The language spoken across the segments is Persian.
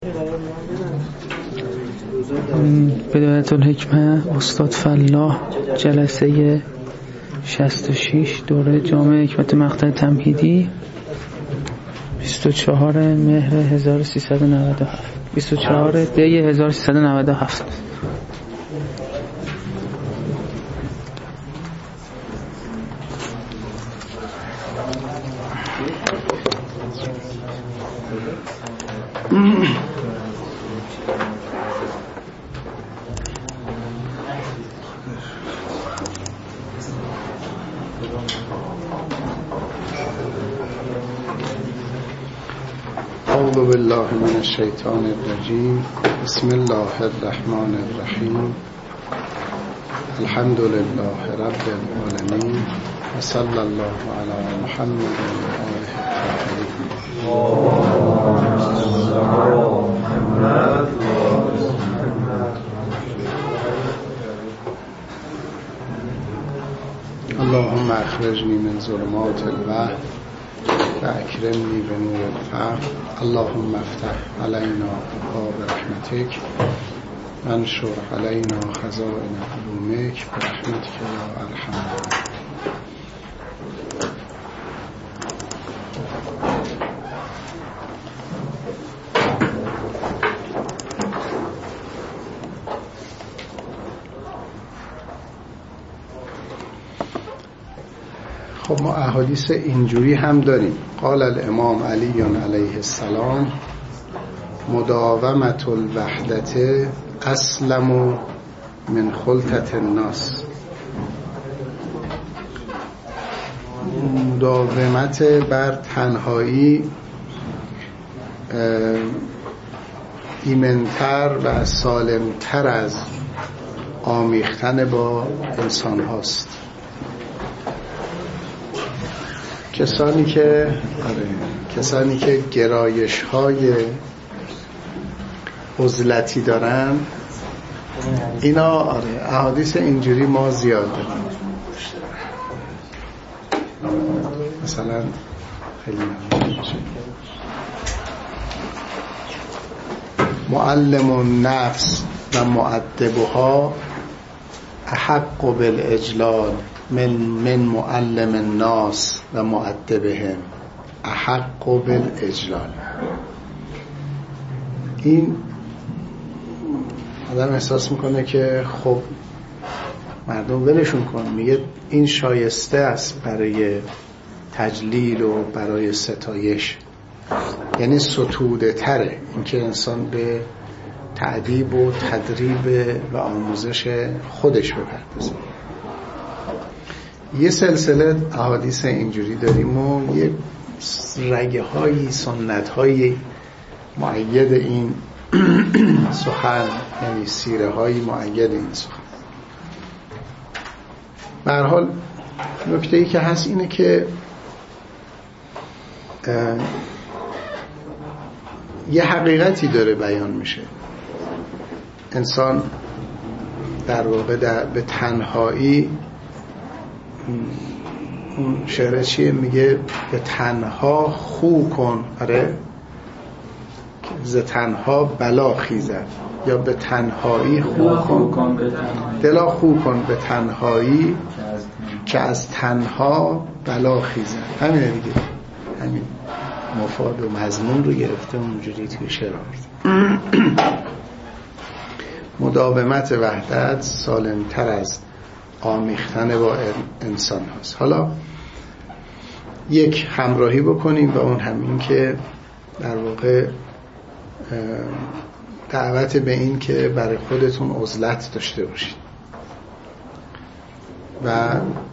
بدایت الحکمه استاد فلاح، جلسه 66 دوره جامع حکمت مقطع تمهیدی، 24 مهر 1397، 24 دی 1397. اعوذ بالله من الشیطان الرجیم. بسم الله الرحمن الرحیم. الحمد لله رب العالمین و صلی الله علی محمد و آله الطاهرین. اللهم اخرجنی من ظلمات الوهم و اکرمنی به نور الفهم. اللهم افتح علینا ابواب رحمتک و انشر علینا خزائن علومک برحمتک یا ارحم الراحمین. خب ما احادیث اینجوری هم داریم. قال الامام علی علیه السلام: مداومت الوحدت اسلم من خلطت الناس. مداومت بر تنهایی ایمن‌تر و سالمتر از آمیختن با انسان هاست. کسانی که گرایش های عزلتی دارن، اینا احادیث اینجوری ما زیاد داریم. مثلا خیلی معلم النفس و مؤدبها احق بالاجلال من معلم الناس و مؤدبهم احق بالاجلال. این آدم احساس میکنه که خب مردم ولشون کن، میگه این شایسته است برای تجلیل و برای ستایش، یعنی ستوده تره اینکه انسان به تعدیب و تدریب و آموزش خودش بپردازه. یه سلسله احادیث اینجوری داریم و یه رگه هایی سنت هایی مؤید این سخن، یعنی سیره هایی مؤید این سخن. به هر حال نکته ای که هست اینه که یه حقیقتی داره بیان میشه. انسان در واقع به تنهایی، اون شعر چیه؟ میگه به تنها خو کن، ز تنها بلا خیزد، یا به تنهایی خو کن دلا خو کن به تنهایی که از تنها بلا خیزد. همینه دیگه، همین مفاد و مضمون رو گرفته اونجوری توی شعر مداومت وحدت سالمتر از آمیختن با انسان هست. حالا یک همراهی بکنیم و اون همین که در واقع دعوت به این که برای خودتون عزلت داشته باشید و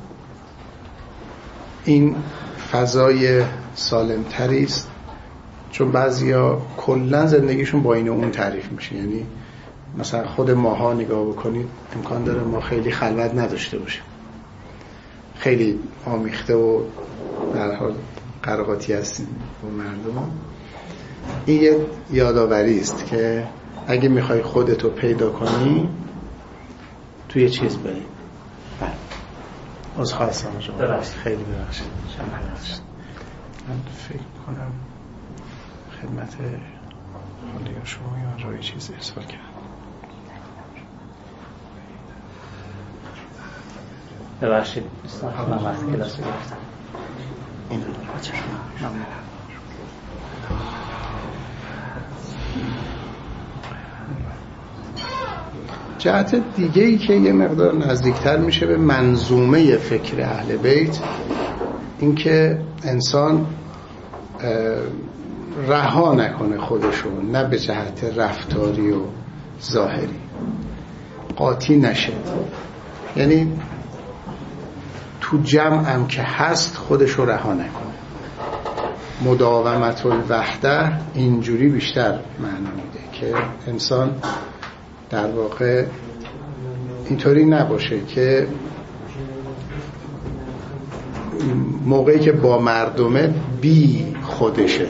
این فضای سالمتری است، چون بعضیا کلا زندگیشون با این و اون تعریف میشه. یعنی مثلا خود ماها نگاه بکنید، امکان داره ما خیلی خلوت نداشته باشیم، خیلی آمیخته و در حال قرقاتی هستیم با مردم. این یه یادآوری است که اگه میخوای خودتو پیدا کنی توی چیز بریم. از خواستم خیلی ببخشید. من فکر کنم خدمت حالا شما یا روی چیز ارسال کرد. ببخشید من وقت کلاس رو گرفتم. این جهت دیگه ای که یه مقدار نزدیکتر میشه به منظومه فکر اهل بیت، این که انسان رها نکنه خودشو، نه به جهت رفتاری و ظاهری قاطی نشه، یعنی تو جمع هم که هست خودشو رها نکنه. مداومت الوحده اینجوری بیشتر معنا میده که انسان در واقع اینطوری نباشه که موقعی که با مردمه بی خودشه،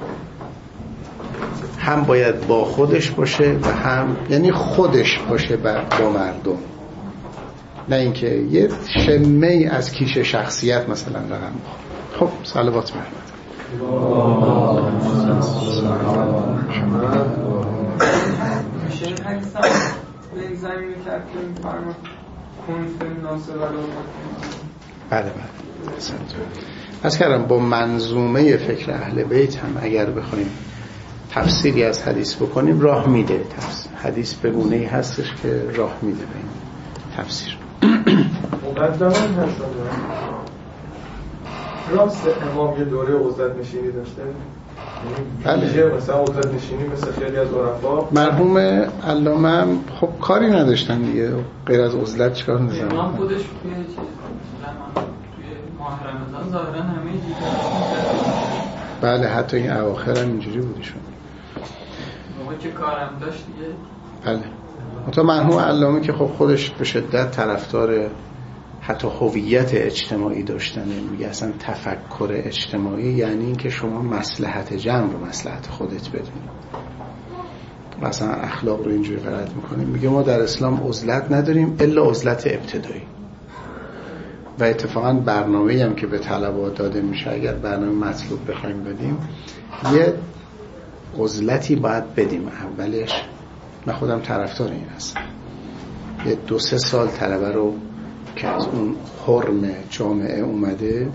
هم باید با خودش باشه و هم یعنی خودش باشه با مردم، نه اینکه یه شمه از کیش شخصیت مثلا رقم بخوره. خب صلوات محمد. میشه حدیثم به زمین کرد که فرما کنفن ناصر و بله بله از کردم با منظومه فکر اهل بیت هم اگر بخوایم تفسیری از حدیث بکنیم راه میده. حدیث به گونه‌ای هستش که راه میده به این تفسیر. مقدماً هست راست امام یه دوره عزلت نشینی داشته؟ بله مثلا عزلت نشینی مثل خیلی از عرفا مرحوم علامه هم خب کاری نداشتن دیگه، غیر از عزلت چیکار می‌کنن؟ امام خودش توی چیز توی ماه رمضان ظاهرا همه چیز بله حتی این اواخر هم اینجوری بودشون موقعی که کارم داشت دیگه. بله مثلا مرحوم علامه که خب خودش به شدت طرفدار حتی هویت اجتماعی داشتنه، میگه اصلا تفکر اجتماعی یعنی این که شما مصلحت جمع رو مصلحت خودت بدونی، مثلا اخلاق رو اینجوری غلط میکنیم. میگه ما در اسلام عزلت نداریم الا عزلت ابتدایی، و اتفاقا برنامه‌ای هم که به طلبه داده میشه اگر برنامه مطلوب بخوایم بدیم یه عزلتی باید بدیم. اولش من خودم طرفدار این هستم، یه 2-3 سال طلبه رو که از اون حرم جامعه اومده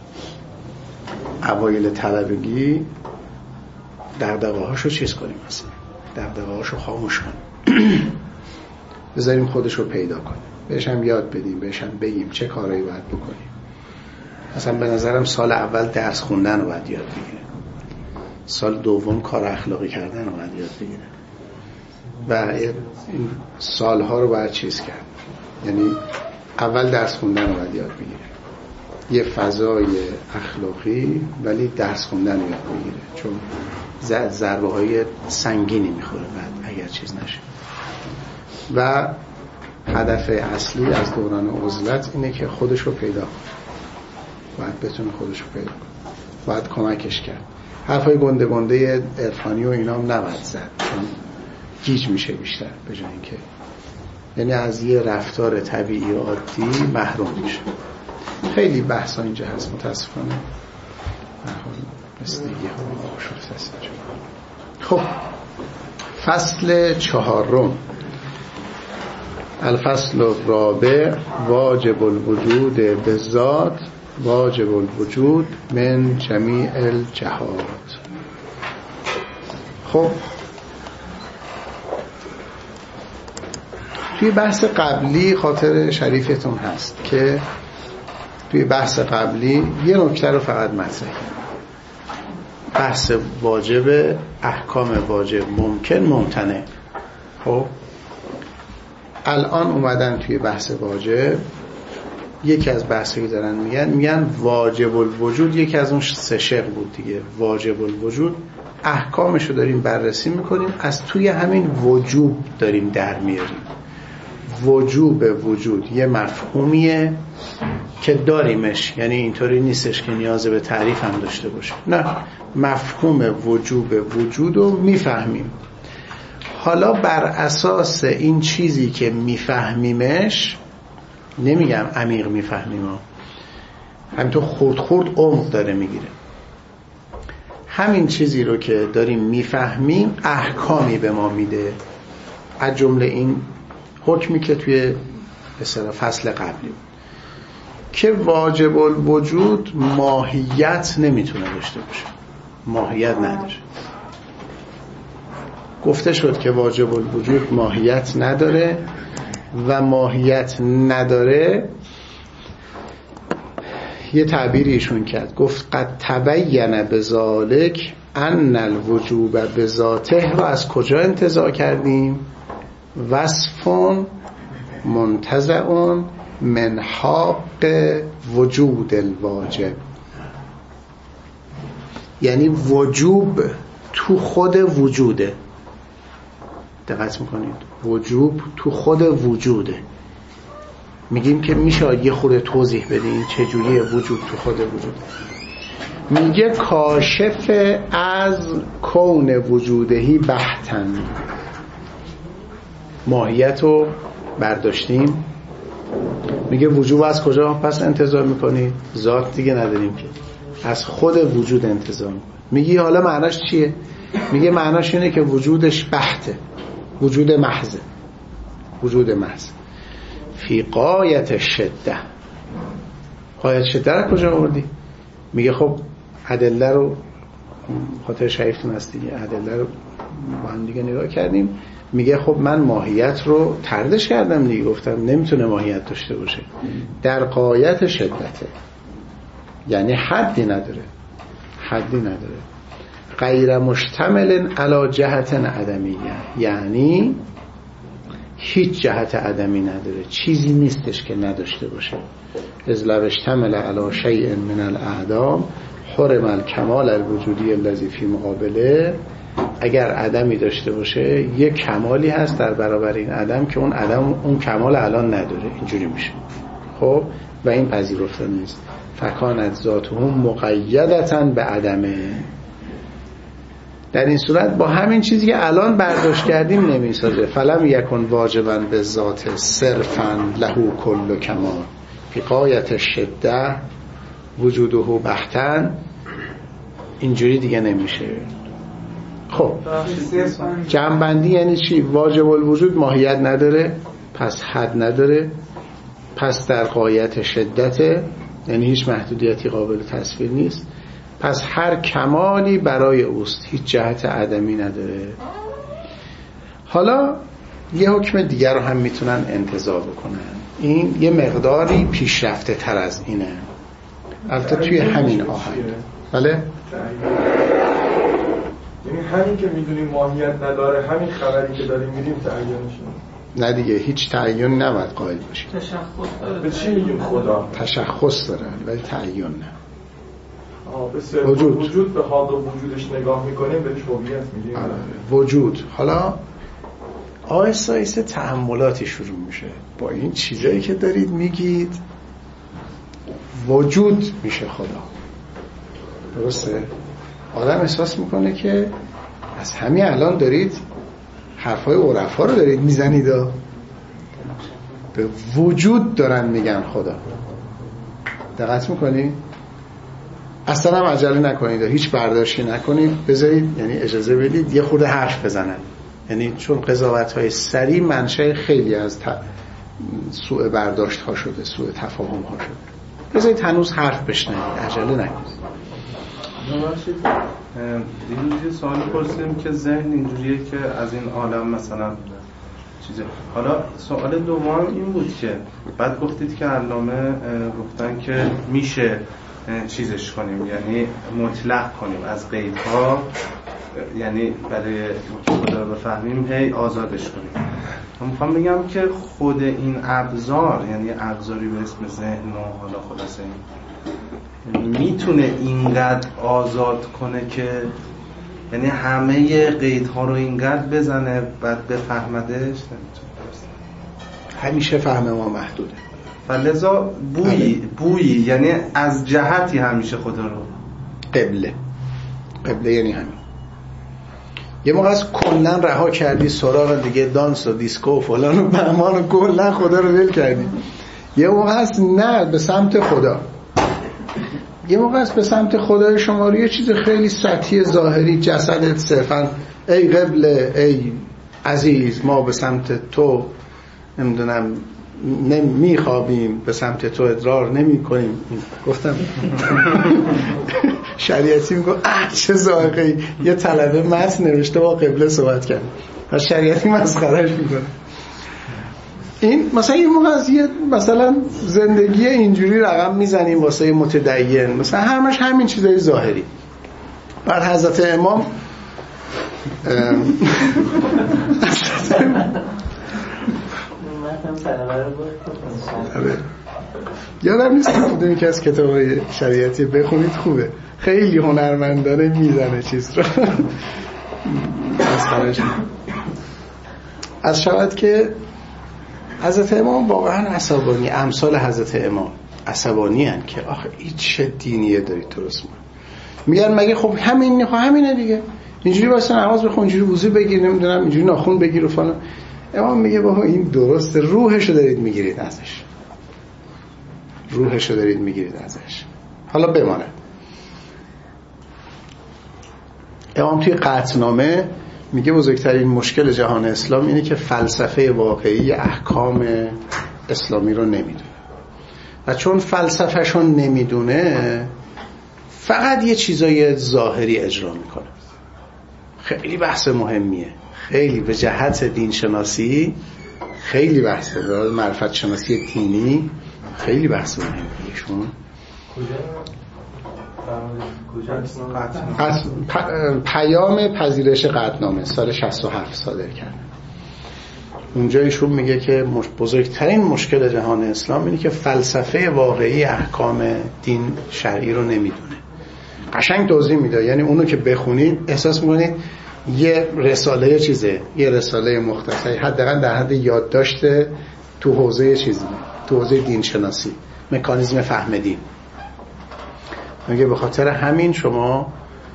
اوایل طلبگی دغدغه‌هاشو چیز کنیم، مثلا دغدغه‌هاشو خاموش کنیم بذاریم خودشو پیدا کنه، بهش هم یاد بدیم، بهش هم بگیم چه کارهایی باید بکنیم. مثلا به نظرم سال اول درس خوندن رو باید یاد بگیره، سال دوم کار اخلاقی کردن رو باید یاد بگیره و این سالها رو باید چیز کرد. یعنی اول درس خوندن رو باید یاد بگیره، یه فضای اخلاقی ولی درس خوندن رو یاد بگیره، چون ضربه های سنگینی میخوره بعد اگر چیز نشه. و هدف اصلی از دوران عزلت اینه که خودش رو پیدا کنه، باید بتونه خودش رو پیدا کنه، باید کمکش کرد. حرفای گنده گنده عرفانی و اینا هم نباید زد، چون گیج میشه بیشتر به جای اینکه، یعنی از یه رفتار طبیعی و عادی محروم میشه. خیلی بحثا اینجا هست متاسفانه، مثل دیگه خب فصل 4 الفصل الرابع واجب الوجود بالذات واجب الوجود من جمیع الجهات. خب توی بحث قبلی خاطر شریفتون هست که توی بحث قبلی یه نکته رو فقط مطرح کردم، بحث واجب، احکام واجب ممکن ممتنع. خب الان اومدن توی بحث واجب، یکی از بحثی که دارن میگن واجب الوجود یکی از اون 3 شق بود دیگه. واجب الوجود احکامشو داریم بررسی میکنیم، از توی همین وجوب داریم در میاریم. وجوب وجود یه مفهومیه که داریمش، یعنی اینطوری نیستش که نیاز به تعریف هم داشته باشه، نه، مفهوم وجوب وجود رو میفهمیم. حالا بر اساس این چیزی که میفهمیمش، نمیگم عمیق میفهمیم، همینطور خورد خورد عمق داره میگیره، همین چیزی رو که داریم میفهمیم احکامی به ما میده، از جمله این حکمی که توی مثلا فصل قبلی که واجب الوجود ماهیت نمیتونه داشته باشه، ماهیت نداره. گفته شد که واجب الوجود ماهیت نداره و ماهیت نداره. یه تعبیری ایشون کرد، گفت قد تبین بذالک ان الوجوب بذاته رو از کجا انتزاع کردیم؟ وصف منتزع من حق وجود الواجب. یعنی وجوب تو خود وجوده. دقت میکنید؟ وجوب تو خود وجوده. میگیم که میشه یه خورده توضیح بدین چجوریه وجوب تو خود وجوده؟ میگه کاشف از کون وجودهی بحتن. ماهیت رو برداشتیم، میگه وجوب از کجا پس انتزاع میکنی؟ ذات دیگه نداریم که، از خود وجود انتزاع میکنی. میگی حالا معناش چیه؟ میگه معناش اینه که وجودش بحته، وجود محضه، وجود محض. فی قایت شده. قایت شده رو کجا آوردی؟ میگه خب ادله رو خاطر شریفتون هست دیگه، ادله رو با هم دیگه نگاه کردیم. میگه خب من ماهیت رو تردش کردم دیگه، گفتم نمیتونه ماهیت داشته باشه در قایت شدته، یعنی حدی نداره، حدی نداره. غیر مشتمل علی جهت عدمیه، یعنی هیچ جهت عدمی نداره، چیزی نیستش که نداشته باشه. اذ لو اشتمل علی شیء من الاعدام حرم الکمال الوجودی الذی فی مقابله. اگر عدمی داشته باشه یک کمالی هست در برابر این عدم که اون عدم اون کمال الان نداره، اینجوری میشه. خب و این پذیرفته نیست. فکانت ذاتهم مقیدتا به عدمه. در این صورت با همین چیزی که الان برداشت کردیم نمیسازه. فلم یکن واجبا به ذات صرفا له کل کمال فی غایت شده وجوده بحتن. اینجوری دیگه نمیشه. خب جمع‌بندی یعنی چی؟ واجب الوجود ماهیت نداره، پس حد نداره، پس در غایت شدته، یعنی هیچ محدودیتی قابل تصویر نیست، پس هر کمالی برای اوست، هیچ جهت عدمی نداره. حالا یه حکم دیگر رو هم میتونن انتزاع بکنن، این یه مقداری پیشرفته تر از اینه، البته توی همین آهنگ. بله؟ یعنی همین که میدونیم ماهیت نداره، همین خبری که داریم میدیم تعیینش نه دیگه، هیچ تعیین نباید قائل باشیم. تشخص داره. به چی میگیم خدا؟ تشخص داره ولی تعیین نه. به وجود به حال وجودش نگاه میکنیم بهش هویت میگیم. وجود. حالا آهسته آهسته تأملاتی شروع میشه با این چیزایی که دارید میگید. وجود میشه خدا، درسته؟ آدم احساس میکنه که از همین الان دارید حرفای عرفا رو دارید میزنید، به وجود دارن میگن خدا. دقت میکنید؟ اصلا هم عجله نکنید، هیچ برداشتی نکنید، بذارید، یعنی اجازه بدید یه خورده حرف بزنن. یعنی چون قضاوت‌های سریع منشأ خیلی از سوء برداشت ها شده، سوء تفاهم ها شده. بذارید هنوز حرف بشنوید، عجله نکنید. دیروز یه سوالی پرسیدیم که ذهن اینجوریه که از این عالم مثلا چیزه. حالا سوال دوم این بود که بعد گفتید که علامه گفتن که میشه چیزش کنیم، یعنی مطلق کنیم از قیدها، یعنی برای خدا رو بفهمیم هی آزادش کنیم. من میخوام بگم که خود این ابزار، یعنی ابزاری به اسم ذهن و حالا خلاصه میتونه اینقدر آزاد کنه که یعنی همه قیدها رو اینقدر بزنه بعد بفهمدش؟ همیشه فهم ما محدوده. فلذا بویی یعنی از جهتی همیشه خدا رو قبله یعنی همین. یه موقع از کلن رها کردی سراغ دیگه دانس و دیسکو و فلان و بهمان و کلن خدا رو ول کردی. یه موقع هست نه به سمت خدا. یه موقع است به سمت خدای شما رو یه چیز خیلی سطحی ظاهری، جسدت صرفا ای قبله ای عزیز ما به سمت تو نمیدونم نمیخوابیم، به سمت تو ادرار نمی کنیم. گفتم شریعتی میگه چه ذائقه‌ای، یه طلبه متن نوشته با قبله صحبت کرد و شریعتی مسخرهش میکنه. این مثلا یه موقع از یه مثلا زندگی اینجوری رقم میزنیم واسه متدین، مثلا همش همین چیزای ظاهری. بعد حضرت امام یادم نیست که یکی از کتابای شریعتی بخونید، خوبه، خیلی هنرمندانه میزنه چیز رو. از شود که حضرت امام واقعا عصبانی، امثال حضرت امام عصبانی هن که آخه این چه دینیه دارید درست میگن مگه خب همینه دیگه، اینجوری واسه نماز بخون، اینجوری وضو بگیر، نمیدونم اینجوری ناخن بگیر و فلان. امام میگه بابا این درسته، روحشو دارید میگیرید ازش، روحشو دارید میگیرید ازش. حالا بمانه امام توی قطعنامه میگه بزرگترین مشکل جهان اسلام اینه که فلسفه واقعی احکام اسلامی رو نمیدونه و چون فلسفه‌شو نمیدونه فقط یه چیزای ظاهری اجرا میکنه. خیلی بحث مهمیه، خیلی به جهت دین شناسی خیلی بحثه، معرفت شناسی دینی خیلی بحث مهمیه. شما پیام پذیرش قطعنامه سال 67 صادر کرد. اونجا ایشون میگه که بزرگترین مشکل جهان اسلام اینه که فلسفه واقعی احکام دین شرعی رو نمیدونه. قشنگ توضیح میده، یعنی اونو که بخونید احساس میکنید یه رساله چیزه، یه رساله مختصری، حداقل در حد یادداشت تو حوزه چیزی، تو حوزه دین شناسی، مکانیزم فهم دین. میگه به خاطر همین شما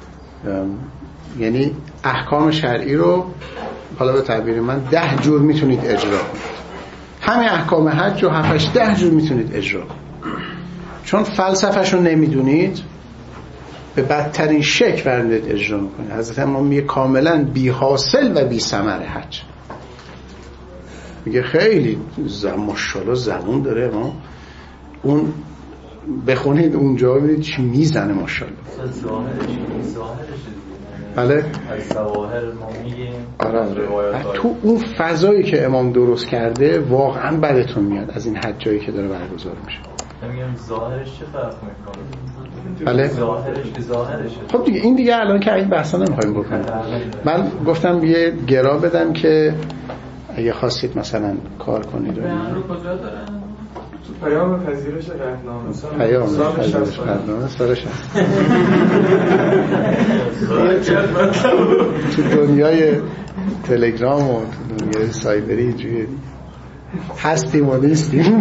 یعنی احکام شرعی رو حالا به تعبیر من 10 جور میتونید اجرا کنید. همین احکام حج رو 7-10 جور میتونید اجرا کنید. چون فلسفه‌شو نمیدونید به بدترین شکل برمیدید اجرا میکنید. حضرت امام میگه کاملا بی حاصل و بی ثمر حج. میگه خیلی ماشاءالله زبون داره ما، اون بخونید اونجا ببینید چی میزنه ماشاءالله. بله از ظواهر ما میگیم. آره. تو اون فضایی که امام درست کرده واقعا بدتون میاد از این حجایی که داره برگزار میشه. میگم ظاهرش چه فرق میکنه؟ بله ظاهرش خب دیگه این دیگه الان که این بحثا نمیخوایم بکنیم. من گفتم یه گرا بدم که اگه خواستید مثلا کار کنید. رو کجا دارن؟ تو پیام پذیرش قطعنامه. پیام پذیرش قطعنامه سال 60. تو دنیای تلگرام و تو دنیای سایبری اینجوری هستیم و نیستیم.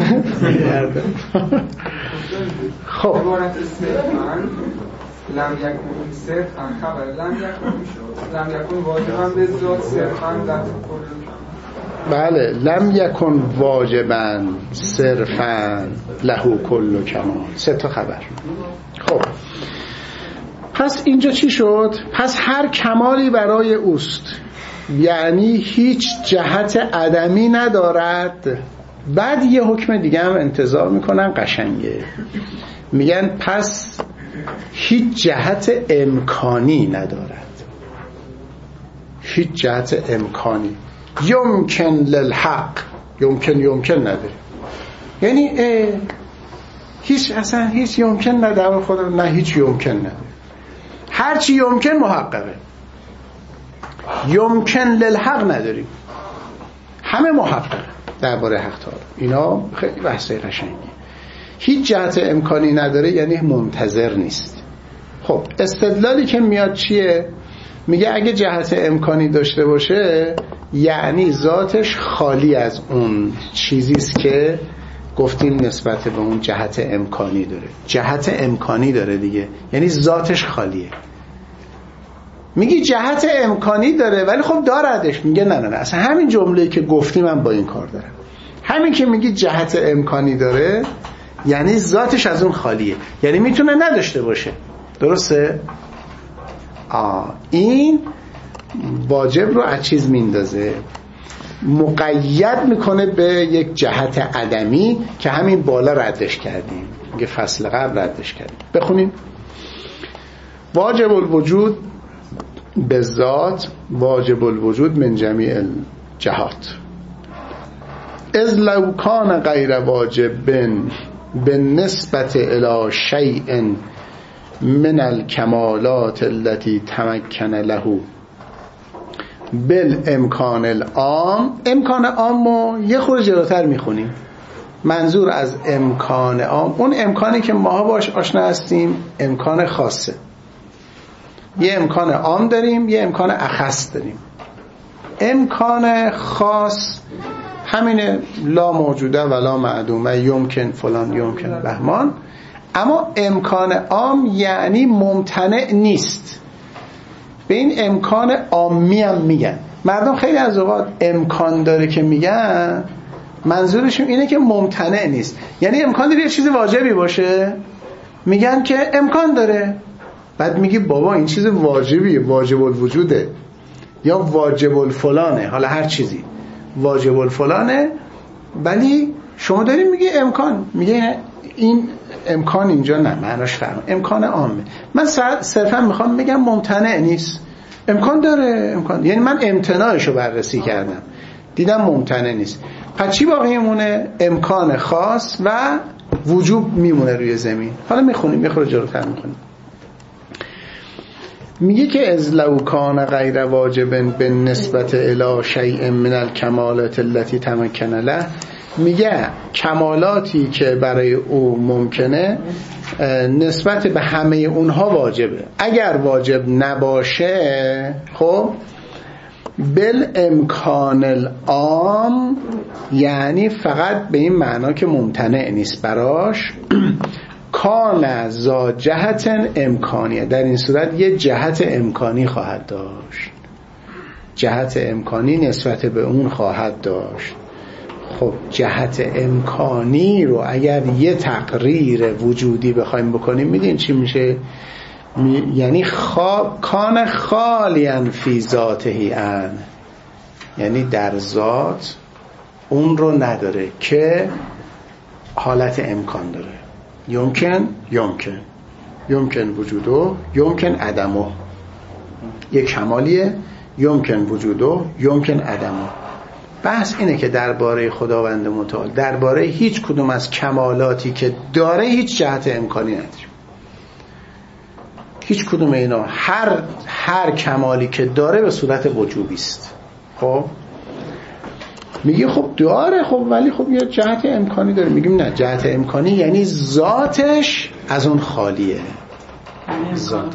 خب عبارت صرفاً لم یکن صرفاً خبر لم یکن میشد، لم یکن واجباً به ذات صرفاً ذات کل. بله لم یکن واجباً صرفاً له کل کمال. 3 تا خبر. خب پس اینجا چی شد؟ پس هر کمالی برای اوست، یعنی هیچ جهت عدمی ندارد. بعد یه حکم دیگه هم انتظار میکنن قشنگه، میگن پس هیچ جهت امکانی ندارد. هیچ جهت امکانی، یمکن للحق، یمکن نداره. یعنی هیچ اصلا هیچ یمکن نداره خدا، نه هیچ یمکن نداره. هرچی یمکن محققه. یمکن للحق نداریم، همه محقق درباره حق تعالی. اینا خیلی بحثای قشنگی. هیچ جهت امکانی نداره یعنی منتظر نیست. خب استدلالی که میاد چیه؟ میگه اگه جهت امکانی داشته باشه یعنی ذاتش خالی از اون چیزیست که گفتیم نسبت به اون جهت امکانی داره. جهت امکانی داره دیگه، یعنی ذاتش خالیه. میگی جهت امکانی داره ولی خب داردش. میگه نه اصلا همین جمله‌ای که گفتیم من با این کار دارم. همین که میگی جهت امکانی داره یعنی ذاتش از اون خالیه، یعنی میتونه نداشته باشه. درسته؟ این واجب رو از چیز میندازه، مقید میکنه به یک جهت عدمی که همین بالا ردش کردیم، میگه فصل قبل ردش کردیم. بخونیم. واجب الوجود به ذات واجب الوجود من جمیع الجهات، اذ لو کان غیر واجب به نسبت الی شیء من الکمالات التي تمکن له بالامکان العام. امکان عام رو یه خورده جلوتر میخونیم. منظور از امکان عام اون امکانی که ما باش آشنا هستیم، امکان خاصه. یه امکان عام داریم، یه امکان اخص داریم. امکان خاص همینه، لا موجوده ولا معدومه، یمکن فلان یمکن بهمان. اما امکان عام یعنی ممتنع نیست. به این امکان عامی هم میگن. مردم خیلی از اوقات امکان داره که میگن منظورشون اینه که ممتنع نیست، یعنی امکان داره یه چیز واجبی باشه، میگن که امکان داره. بعد میگی بابا این چیز واجبیه، واجب الوجوده یا واجب الفلانه، حالا هر چیزی واجب الفلانه، ولی شما داریم میگه امکان. میگه این امکان اینجا نه، معناش فرق، امکان عامه. من صرفا میخوام بگم ممتنع نیست، امکان داره، امکان، یعنی من امتناعشو بررسی کردم دیدم ممتنع نیست. پس چی باقی میمونه؟ امکان خاص و وجوب میمونه روی زمین. حالا میخونیم، یه خورده جلوتر میخونیم. میگه که از لو کان غیر واجب به نسبت الی شیء من الکمالات التي تمکن له. میگه کمالاتی که برای او ممکنه نسبت به همه اونها واجبه. اگر واجب نباشه، خب بالامکان العام یعنی فقط به این معنا که ممتنع نیست براش، کان ذا جهت امکانیه، در این صورت یه جهت امکانی خواهد داشت، جهت امکانی نسبت به اون خواهد داشت. خب جهت امکانی رو اگر یه تقریر وجودی بخوایم بکنیم میدین چی میشه؟ یعنی کان خالیا فی ذاته ان، یعنی در ذات اون رو نداره که حالت امکان داره. یمکن وجودو، یمکن عدمو. یک کمالیه، یمکن وجودو، یمکن عدمو. بحث اینه که درباره خداوند متعال، درباره هیچ کدوم از کمالاتی که داره هیچ جهت امکانی نداره. هیچ کدوم اینا، هر کمالی که داره به صورت وجوبی است. خب میگه خب داره، خب ولی خب یه جهت امکانی داره. میگیم نه، جهت امکانی یعنی ذاتش از اون خالیه، ذات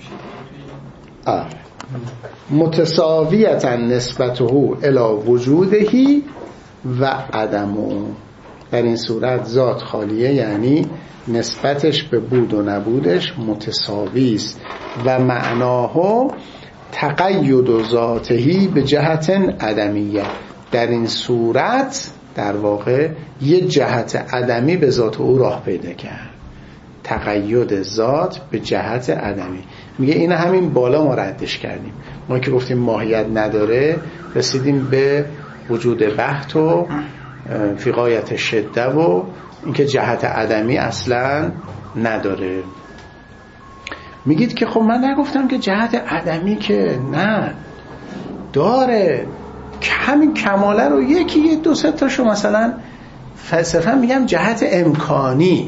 متساویتا نسبته الی وجودهی و عدمه. در این صورت ذات خالیه یعنی نسبتش به بود و نبودش متساوی است و معناه تقید ذاتهی به جهت عدمیه. در این صورت در واقع یه جهت عدمی به ذات او راه پیدا کرد، تقید ذات به جهت عدمی. میگه این همین بالا ما ردش کردیم. ما که گفتیم ماهیت نداره، رسیدیم به وجود بحت و فی غایت شده و اینکه جهت عدمی اصلا نداره. میگید که خب من نگفتم که جهت عدمی، که نه داره، همین کماله رو یکی دو سه تاشو مثلا فلسفه میگم جهت امکانی.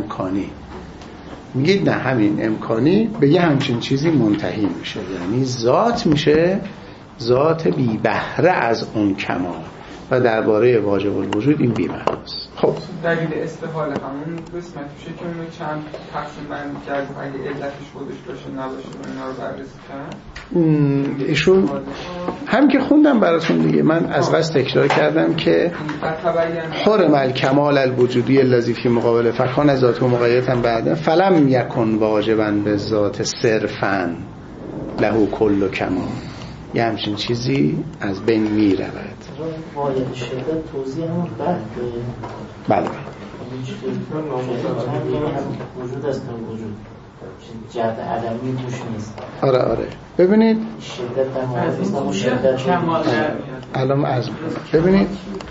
میگید نه، همین امکانی به یه همچین چیزی منتهی میشه، یعنی ذات میشه، ذات بی بهره از اون کمال. و درباره واجب الوجود این بی بهره است. خب دلیل استحاله همون قسمت میشه که اونو چند تقسیم بندی کرد، اگه علتش خودش باشه نباشه اینا رو بررسی کرد. ایشون هم که خوندم براتون دیگه، من از قصد تکرار کردم که حرم الکمال الوجودی الذی فی مقابل فکان ذات و مقیدتا بعد فلم یکن واجبا به ذات صرفا له کل کمال. یه همچین چیزی از بین می رود. واجب شده توضیح همون بله. وجود است تا وجود جهت عدمی توش نیست. آره ببینید شدت در مورد شدت کمال الان از ببینید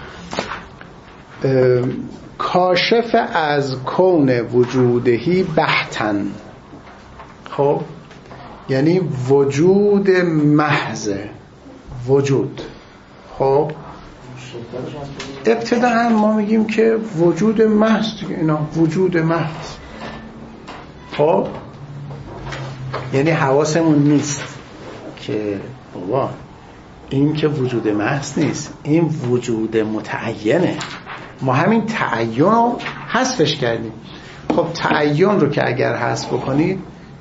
کاشف از کون وجودهی بحتن، خب یعنی وجود محض وجود. خب ابتداً ما میگیم که وجود محض دیگه، اینا وجود محض. خب یعنی حواسمون نیست که بابا این که وجود محض نیست، این وجود متعینه. ما همین تعین رو حذفش کردیم. خب تعین رو که اگر حذف بکنید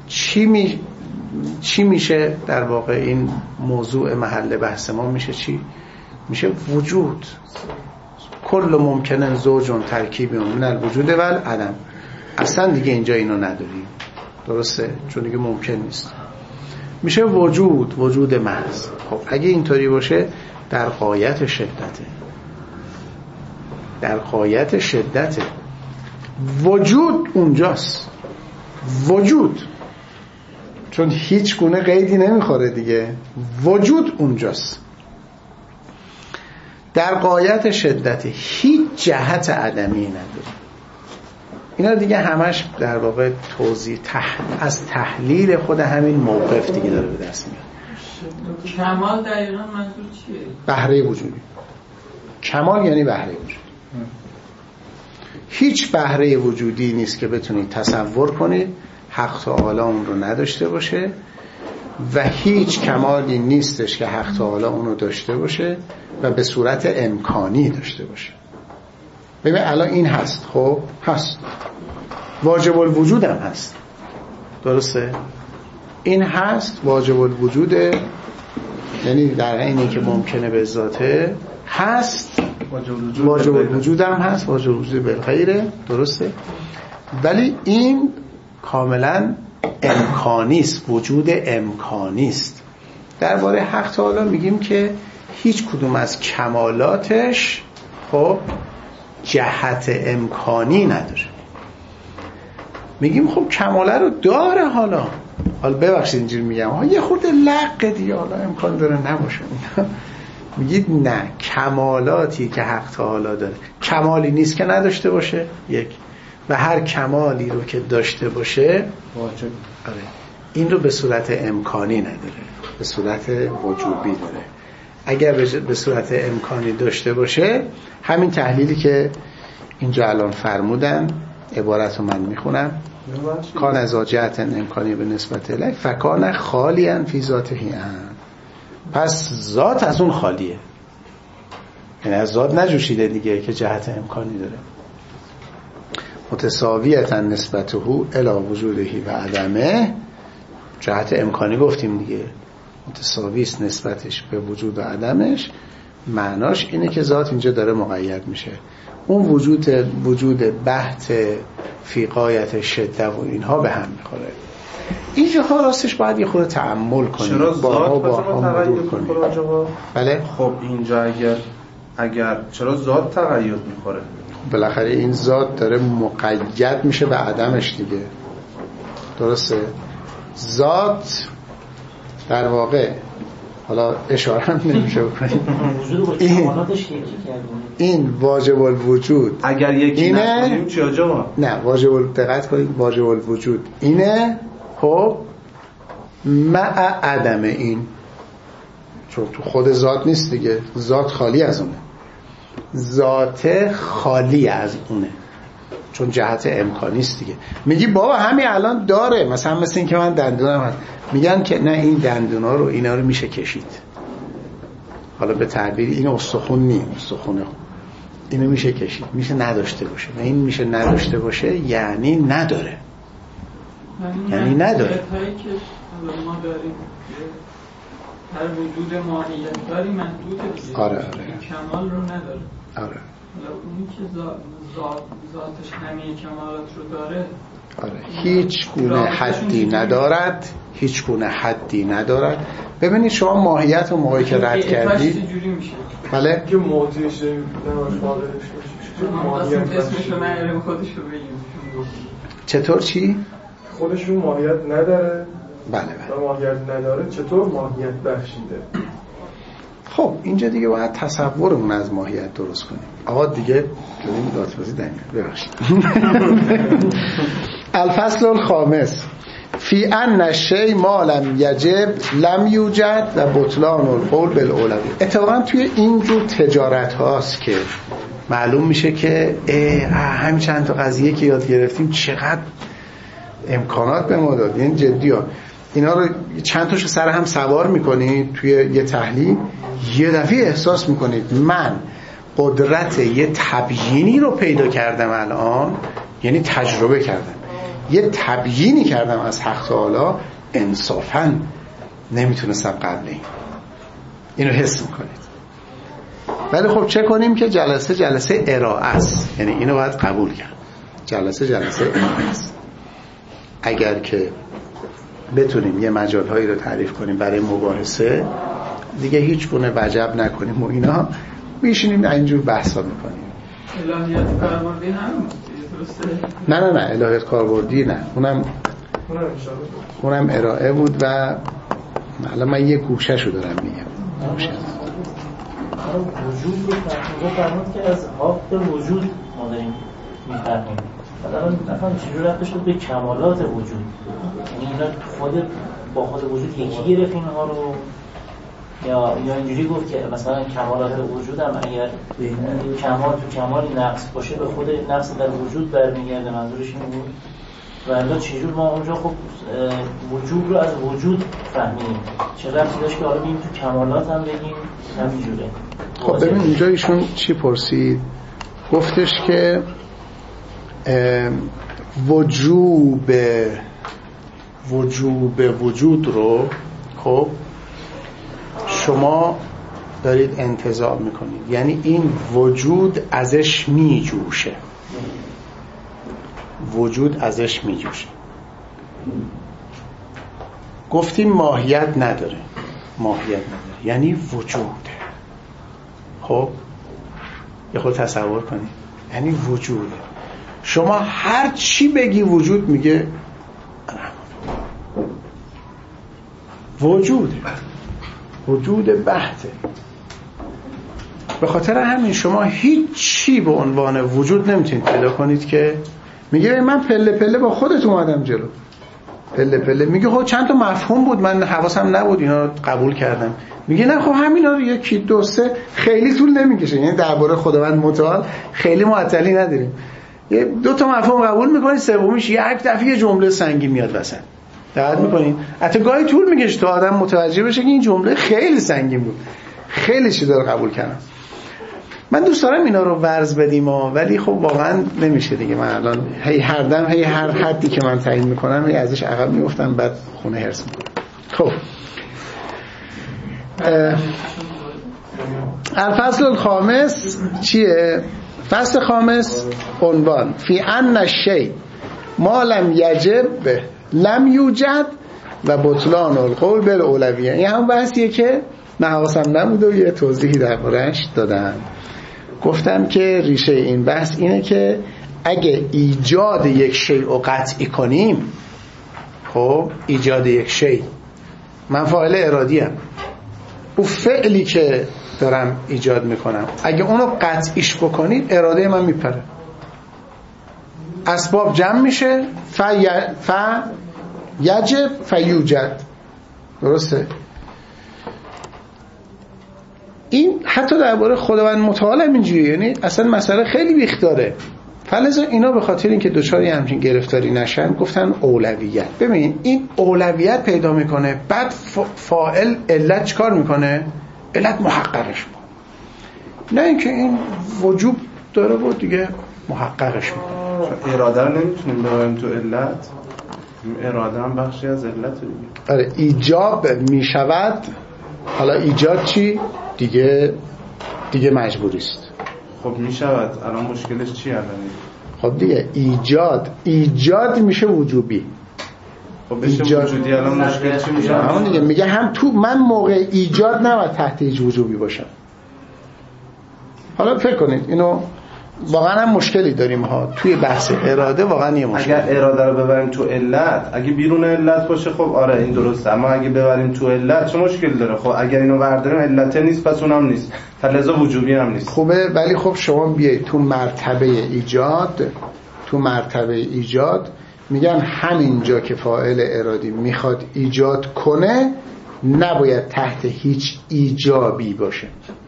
چی میشه در واقع؟ این موضوع محل بحث ما میشه چی؟ میشه وجود. کل ممکنن زوجون ترکیبی من الوجود و العدم. اصلا دیگه اینجا اینو نداریم، درسته؟ چون دیگه ممکن نیست. میشه وجود محض. خب اگه اینطوری باشه در غایت شدته وجود اونجاست. وجود چون هیچ گونه قیدی نمیخوره دیگه، وجود اونجاست در غایت شدت، هیچ جهت عدمی نداره. اینا دیگه همش در واقع توضیح از تحلیل خود همین موقف دیگه داره به دست میاد. کمال دقیقا منظور چیه؟ بهره وجودی. کمال یعنی بهره وجودی. هیچ بهره وجودی نیست که بتونید تصور کنید حق تعالی اون رو نداشته باشه و هیچ کمالی نیستش که حق تعالی اون رو داشته باشه و به صورت امکانی داشته باشه. ببین الان این هست، خب هست، واجب الوجود هم هست، درسته؟ این هست واجب الوجوده، یعنی در اینی که ممکنه به ذاته هست، واجب الوجود هم هست، واجب الوجود بالغیره، درسته؟ ولی این کاملا امکانیست، وجود امکانیست. درباره حق تعالی میگیم که هیچ کدوم از کمالاتش خب جهت امکانی نداره. میگیم خب کماله رو داره. حالا ببخشید اینجوری میگم، یه خورده لق دیگه، حالا امکان داره نباشه. میگید نه، کمالاتی که حق تعالی داره کمالی نیست که نداشته باشه، یک، و هر کمالی رو که داشته باشه واجب. آره این رو به صورت امکانی نداره، به صورت وجوبی داره. اگر به صورت امکانی داشته باشه، همین تحلیلی که اینجا الان فرمودن، عبارت رو من میخونم، کان از جهت امکانی به نسبت الیه فکان خالیاً فی ذاته ان. پس ذات از اون خالیه، یعنی از ذات نجوشیده دیگه که جهت امکانی داره. متساویتاً نسبته الی وجودهی و عدمه، جهت امکانی گفتیم دیگه، متساوی است نسبتش به وجود و عدمش. معناش اینه که ذات اینجا داره مقید میشه. اون وجود بحت فی غایت شده و اینها به هم میخوره. اینجاها راستش باید یه خورده تأمل کنیم. چرا ذات تغییر میخوره آجا؟ بله خب اینجا اگر چرا ذات تغییر میخوره؟ بالاخره این ذات داره مقید میشه به عدمش دیگه، درسته؟ ذات در واقع، حالا اشاره هم نمیشه بکنیم، این واجب الوجود اگر یکی نکنیم چی آجا؟ نه، دقت کنید، واجب الوجود اینه، خب مع عدم این، چون تو خود ذات نیست دیگه، ذات خالی از اونه، ذات خالی از اونه، چون جهت امکانیست دیگه. میگی بابا همین الان داره، مثلا مثل این که من دندونم هست، میگن که نه این دندونا رو اینا رو میشه کشید، حالا به تعبیر این استخون نیم، استخونه اینو میشه کشید، میشه نداشته باشه، و این میشه نداشته باشه یعنی نداره، یعنی نداره. که ما داریم هر وجود ماهیت داری محدوده دیگه. آره. کمال رو نداره. آره. اونی که ذاتش همه کمالات رو داره، آره. هیچ گونه حدی ندارد، هیچ گونه حدی ندارد. ببینید شما ماهیت و موقعی که رد کردید، بله، که موتیش اسمشو نگیریم خودشو بگیم. چطور چی؟ خودشون ماهیت نداره. بله. و ماهیت نداره چطور ماهیت بخشیده؟ خب اینجا دیگه باید تصورمون از ماهیت درست کنیم. آقا دیگه داریم دادبازی داریم. ببخشید. الفصل الخامس فی ان الشیء ما لم یجب لم یوجد و بطلان القول بالاولویه. اتفاقا توی این جور تجارت هاست که معلوم میشه که همین چند تا قضیه که یاد گرفتیم چقدر امکانات به ما داد. یعنی جدی ها اینا رو چند تاشو سر هم سوار میکنید توی یه تحلیل، یه دفعه احساس میکنید من قدرت یه تبیینی رو پیدا کردم الان، یعنی تجربه کردم، یه تبیینی کردم از حق تعالی انصافاً نمیتونستم قبل اینو حس میکنید. ولی خب چه کنیم که جلسه ارائه است، یعنی اینو باید قبول کرد. جلسه ارائه است. اگر که بتونیم یه مجالهایی رو تعریف کنیم برای مباحثه، دیگه هیچ گونه وجب نکنیم و اینا میشینیم اینجور بحثا میکنیم. الهیات کاربردی هم درسته؟ نه الهیات کاربردی نه، اونم ارائه بود و الان من یه گوشه‌شو دارم میگم. وجود رو فرمود که از حق وجود ما داریم میفهمیم. الان نفهم چجور رفتش به کمالات وجود، یعنی اینا با خود وجود یکی گرفت اینها رو، یا اینجوری گفت که مثلا کمالات وجود هم اگر کمال تو کمالی نقص باشه به خود نقص در وجود برمیگرده، منظورش این بود. و الان چجور ما اونجا خب وجود رو از وجود فهمیدیم، چه ربطی داشت که حالا بیم تو کمالات هم بگیم همینجوره. خب ببین اینجا ایشون چی پرسید؟ گفتش که وجوب وجود رو خب شما دارید انتزاع میکنید، یعنی این وجود ازش میجوشه، وجود ازش میجوشه. گفتیم ماهیت نداره، یعنی وجوده. خب یه خود تصور کنید، یعنی وجوده. شما هر چی بگی وجود میگه وجوده، وجود بحته. به خاطر همین شما هیچی به عنوان وجود نمیتونید پیدا کنید که میگه من پله پله با خودت اومدم جلو، پله پله. میگه خب چند تا مفهوم بود من حواسم نبود اینا رو قبول کردم. میگه نه خب همینا رو یکی دو سه خیلی طول نمیکشه، یعنی درباره خداوند متعال خیلی معطلی نداریم. یه دو تا مفهوم قبول میکنید، سومیش یک دفعه یه جمله سنگین میاد وسط. دقت میکنید؟ حتی گاهی طول میکشه تا آدم متوجه بشه که این جمله خیلی سنگین بود، خیلی چیزا رو قبول کردم. من دوست دارم اینا رو ورز بدیم ولی خب واقعا نمیشه دیگه. من الان هر حدی که من تعیین میکنم ازش عقب میافتم، بعد خونه هرس میکنم. خب الفصل الخامس چیه؟ فصل خامس عنوان فی ان الشیء ما لم یجب لم یوجد و بطلان القول بالاولویه. این هم بحثیه که من حواسم نبود و یه توضیحی درباره‌اش دادم. گفتم که ریشه این بحث اینه که اگه ایجاد یک شیء رو قطعی کنیم، خب ایجاد یک شیء، من فاعل ارادی ام، اون فعلی که دارم ایجاد میکنم اگه اونو قطعیش بکنید اراده من میپره، اسباب جمع میشه، یجب فیوجد. درسته؟ این حتی درباره خداوند متعال هم اینجوریه، یعنی اصلا مسئله خیلی بیخ داره. فلذا اینا به خاطر اینکه دچار همچین گرفتاری نشن گفتن اولویت. ببین این اولویت پیدا میکنه، بعد فاعل علت چیکار میکنه؟ علت محققش میکنه، نه اینکه این وجوب داره و دیگه محققش میکنه. اراده رو نمیتونیم ببریم تو علت، اراده هم بخشی از علت دیگه. آره ایجاب میشود. حالا ایجاد چی؟ دیگه مجبوری است. خب میشود، الان مشکلش چی الان؟ خب دیگه ایجاد میشه وجوبی. خب بشه وجودی، الان مشکل چی میشه؟ همون دیگه میگه هم تو من موقع ایجاد نباید تحت هیچ وجوبی باشم. حالا فکر کنید اینو واقعا هم مشکلی داریم ها توی بحث اراده، واقعا یه مشکل. اگر اراده رو ببریم تو علت، اگه بیرون علت باشه خب آره این درسته، اما اگه ببریم تو علت چه مشکل داره؟ خب اگر اینو برداریم علت نیست پس اونم نیست، فلذا وجوبی هم نیست. خوبه، ولی خب شما بیایید تو مرتبه ایجاد میگن همینجا که فاعل ارادی میخواد ایجاد کنه نباید تحت هیچ ایجابی باشه،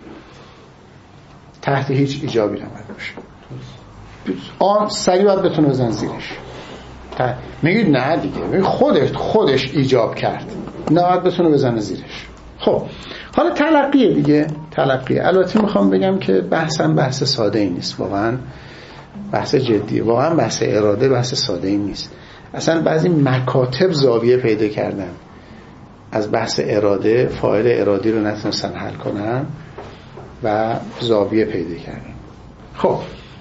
تحت هیچ ایجابی نباید باشه. آن سریع باید بتونه بزن زیرش. میگید نه دیگه خودش ایجاب کرد، نه باید بتونه بزنه زیرش. خب حالا تلقیه دیگه، تلقیه. البته میخوام بگم که بحثم بحث ساده ای نیست، واقعا بحث جدیه، واقعا بحث اراده بحث ساده ای نیست. اصلا بعضی مکاتب زاویه پیدا کردن از بحث اراده، فاعل ارادی رو نتونستن حل کنن و زاویه پیدا کردن. خب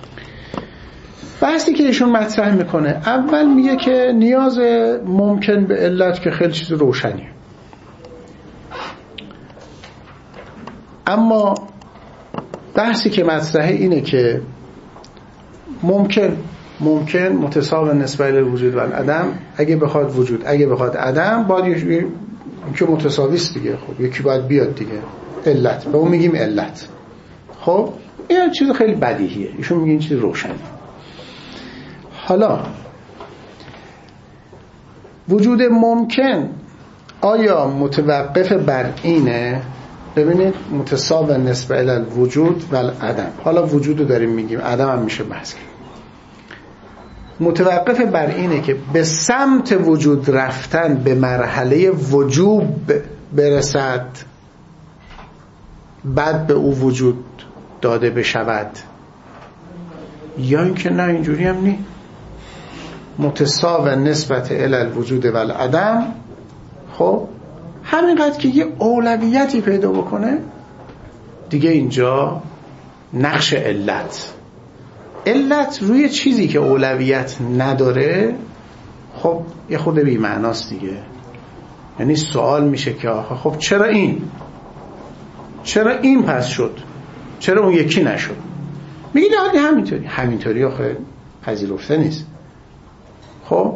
بحثی که ایشون مطرح میکنه، اول میگه که نیاز ممکن به علت که خیلی چیز روشنیه، اما بحثی که مطرحه اینه که ممکن متساوی نسبت به وجود و عدم، اگه بخواد وجود اگه بخواد عدم باید که متساوی است دیگه. خب یکی باید بیاد دیگه، علت، به اون میگیم علت. خب این چیز خیلی بدیهیه، ایشون میگه این چیز روشنه. حالا وجود ممکن آیا متوقف بر اینه؟ ببینید متساوی نسبت الوجود و العدم، حالا وجود رو داریم میگیم، عدم هم میشه بحث کرد. متوقف بر اینه که به سمت وجود رفتن به مرحله وجوب برسد بعد به او وجود داده بشود، یا اینکه نه اینجوری هم نی، متساوی نسبت الوجود و العدم. خب همینقدر که یه اولویتی پیدا بکنه دیگه، اینجا نقش علت روی چیزی که اولویت نداره خب یه خود بی معناست دیگه. یعنی سوال میشه که آخه خب چرا این پس شد، چرا اون یکی نشد؟ میگه نه همینطوری آخه پذیرفته نیست. خب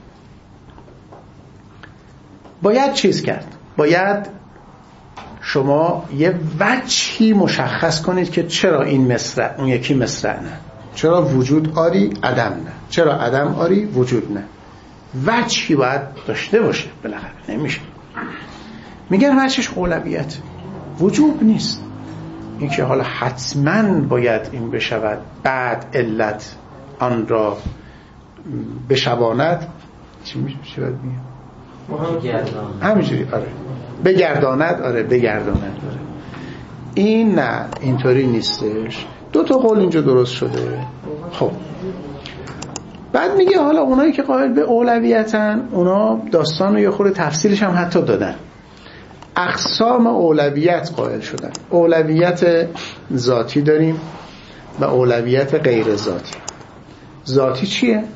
باید چیز کرد، باید شما یه وجهی مشخص کنید که چرا این مصرع اون یکی مصرع نه، چرا وجود آری عدم نه، چرا عدم آری وجود نه. وجهی باید داشته باشه، بالاخره نمیشه. میگن وجهش اولویت، وجوب نیست. این که حالا حتما باید این بشود بعد علت آن را بشواند، چی باید بگیم؟ همینجوری. آره بگرداند. این نه، اینطوری نیستش. دو تا قول اینجا درست شده. خب بعد میگه حالا اونایی که قائل به اولویتن، اونا داستان رو یه خورده تفصیلش هم حتی دادن. اقسام اولویت قائل شدن. اولویت ذاتی داریم و اولویت غیر ذاتی. ذاتی چیه؟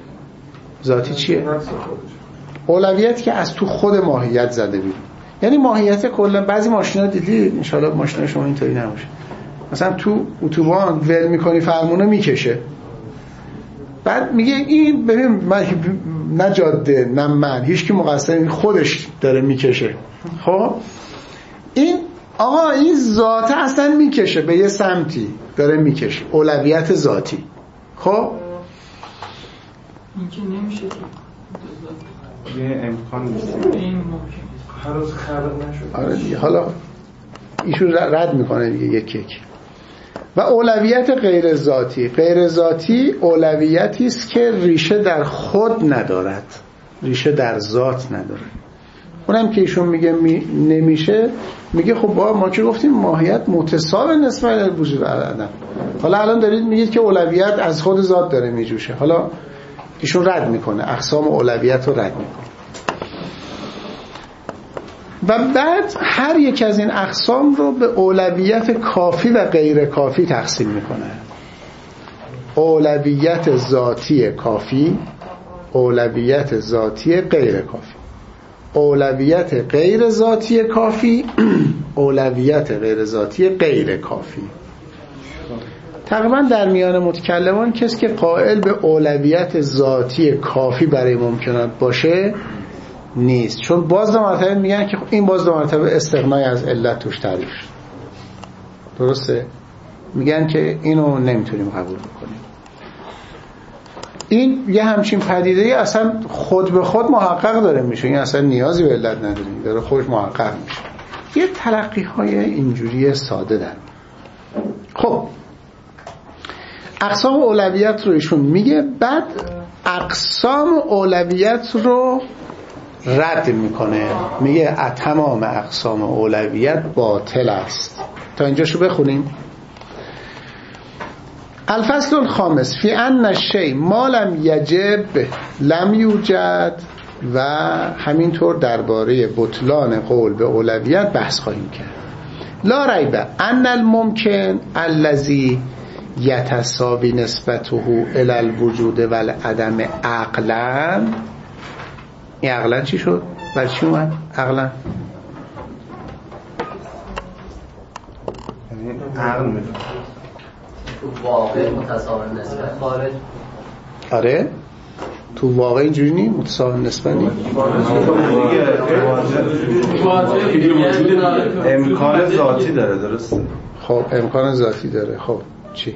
اولویت که از تو خود ماهیت زده بیرون. یعنی ماهیت کلا بعضی ماشینا دیدی، ان شاءالله ماشین شما اینطوری نباشه، مثلا تو اتوبان ول میکنی فرمونه میکشه، بعد میگه این ببین من نه جاده نه من هیچ کی مقصر، این خودش داره میکشه. خب این آقا این ذاته اصلا میکشه به یه سمتی داره میکشه، اولویت ذاتی. خب این که نمیشه یه امکان نیست، این ممکن هر روز خلق نشد. آره دیگه. حالا ایشون رد میکنه دیگه یک و اولویت غیر ذاتی اولویتی است که ریشه در خود ندارد، ریشه در ذات نداره. اونم که ایشون میگه نمیشه، میگه خب ما که گفتیم ماهیت متساوی نسبت به وجود و عدم، حالا الان دارید میگید که اولویت از خود ذات داره میجوشه. حالا ایشون رد میکنه، اقسام اولویت رو رد میکنه و بعد هر یک از این اقسام رو به اولویت کافی و غیر کافی تقسیم میکنه. اولویت ذاتی کافی، اولویت ذاتی غیر کافی، اولویت غیر ذاتی کافی، اولویت غیر ذاتی غیر کافی. تقریبا در میان متکلمان کسی که قائل به اولویت ذاتی کافی برای ممکنات باشه نیست، چون باز دو مرتبه میگن که این باز دو مرتبه استغنای از علت توش تعریف شد. درسته؟ میگن که اینو نمیتونیم قبول بکنیم. این یه همچین پدیده اصلا خود به خود محقق داره میشه، این اصلا نیازی به علت نداریم، داره خودش محقق میشه. یه تلقی های اینجوری ساده داره. خب اقسام اولویت رو ایشون میگه، بعد اقسام اولویت رو رد میکنه، میگه تمام اقسام اولویت باطل است. تا اینجاشو بخونیم. الفصل الخامس فی ان الشیء ما لم یجب لم یوجد، و همینطور درباره بطلان قول به اولویت بحث خواهیم کرد. لا ریب ان الممکن الذی یتساوی نسبته الی الوجود و العدم عقلا. این عقلا چی شد؟ برای چی اومد عقلا؟ عقل میده تو واقع متساوی نسبت خارج. آره تو واقع اینجوری نی متساوی نسبت نی. امکان ذاتی داره. درسته؟ خب امکان ذاتی داره. خب چی؟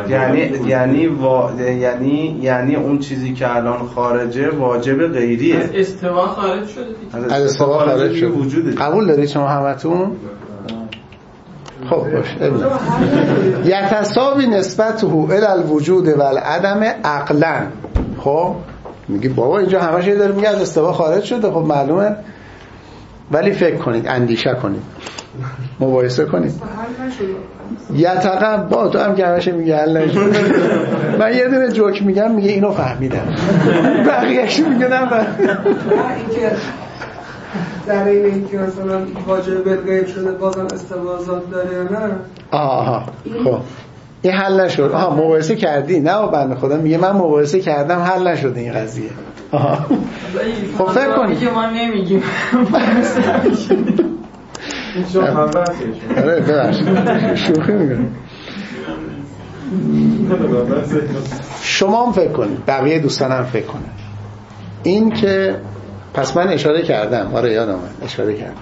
یعنی اون چیزی که الان خارجه واجب غیریه. از استوا خارج شده دیگه. از استوا خارج شده. قبول دارید شما همتون؟ خب باشه. یتساوی نسبته الی الوجود و العدم عقلا. خب میگی بابا اینجا همش داره میگه از استوا خارج شده، خب معلومه، ولی فکر کنید، اندیشه کنید، مباحثه کنید. یتقم با تو هم که همش میگه حل نشد. من یه دونه جوک میگم میگه اینو فهمیدم، بقیه‌اش میگه نه. اینکه در این که مثلا واجب بالغیب شده بازم استوازات داره یا نه؟ آها خب این حل نشد. مباحثه کردی؟ نه بنده خدا میگه من مباحثه کردم حل نشد این قضیه. خب فکر کنید که ما نمیگیم. آره ببخشید شوخی میکنم. شما هم فکر کنید، بقیه دوستان هم فکر کنید. این که پس من اشاره کردم، آره یادم اومد اشاره کردم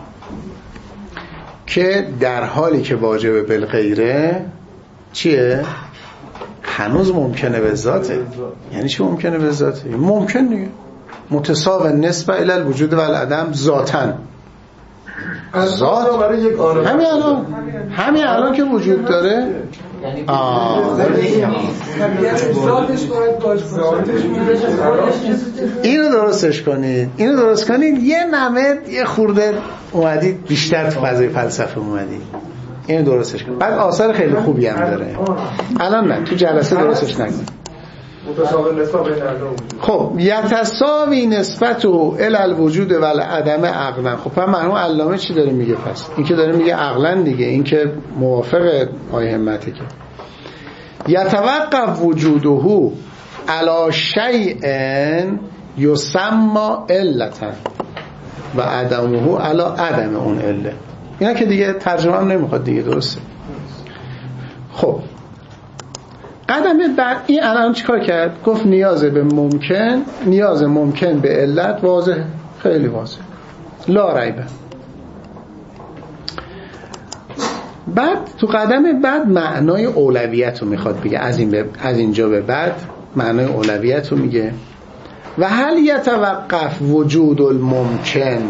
که در حالی که واجب بالغیره چیه؟ هنوز ممکنه به ذاته. یعنی چی ممکنه به ذاته؟ ممکن دیگه متساوی نسبت الی الوجود و العدم ذاتن. ذات همین الان که وجود داره اینو درستش کنید، اینو درست کنید. یه نمه یه خورده اومدید بیشتر تو فضای فلسفه اومدید، اینو درستش کنید. بعد آثار خیلی خوبی هم داره. الان نه تو جلسه درستش نکنید. خب یتساوی نسبته الی الوجود و العدم عقلا. خب مرحوم علامه چی داره میگه؟ پس این که داره میگه عقلا دیگه، این که موافق آیه همته که یتوقف وجوده علی شیء یسمى علتا و عدمه علی عدم اون عله. اینا که دیگه ترجمه هم نمیخواد دیگه، درسته؟ خب قدم بعد این الان چیکار کرد؟ گفت نیاز ممکن به علت واضح، خیلی واضح، لا ریبه. بعد تو قدم بعد معنای اولویت رو میخواد بگه. از اینجا به بعد معنای اولویت رو میگه. و هل یتوقف وجود الممکن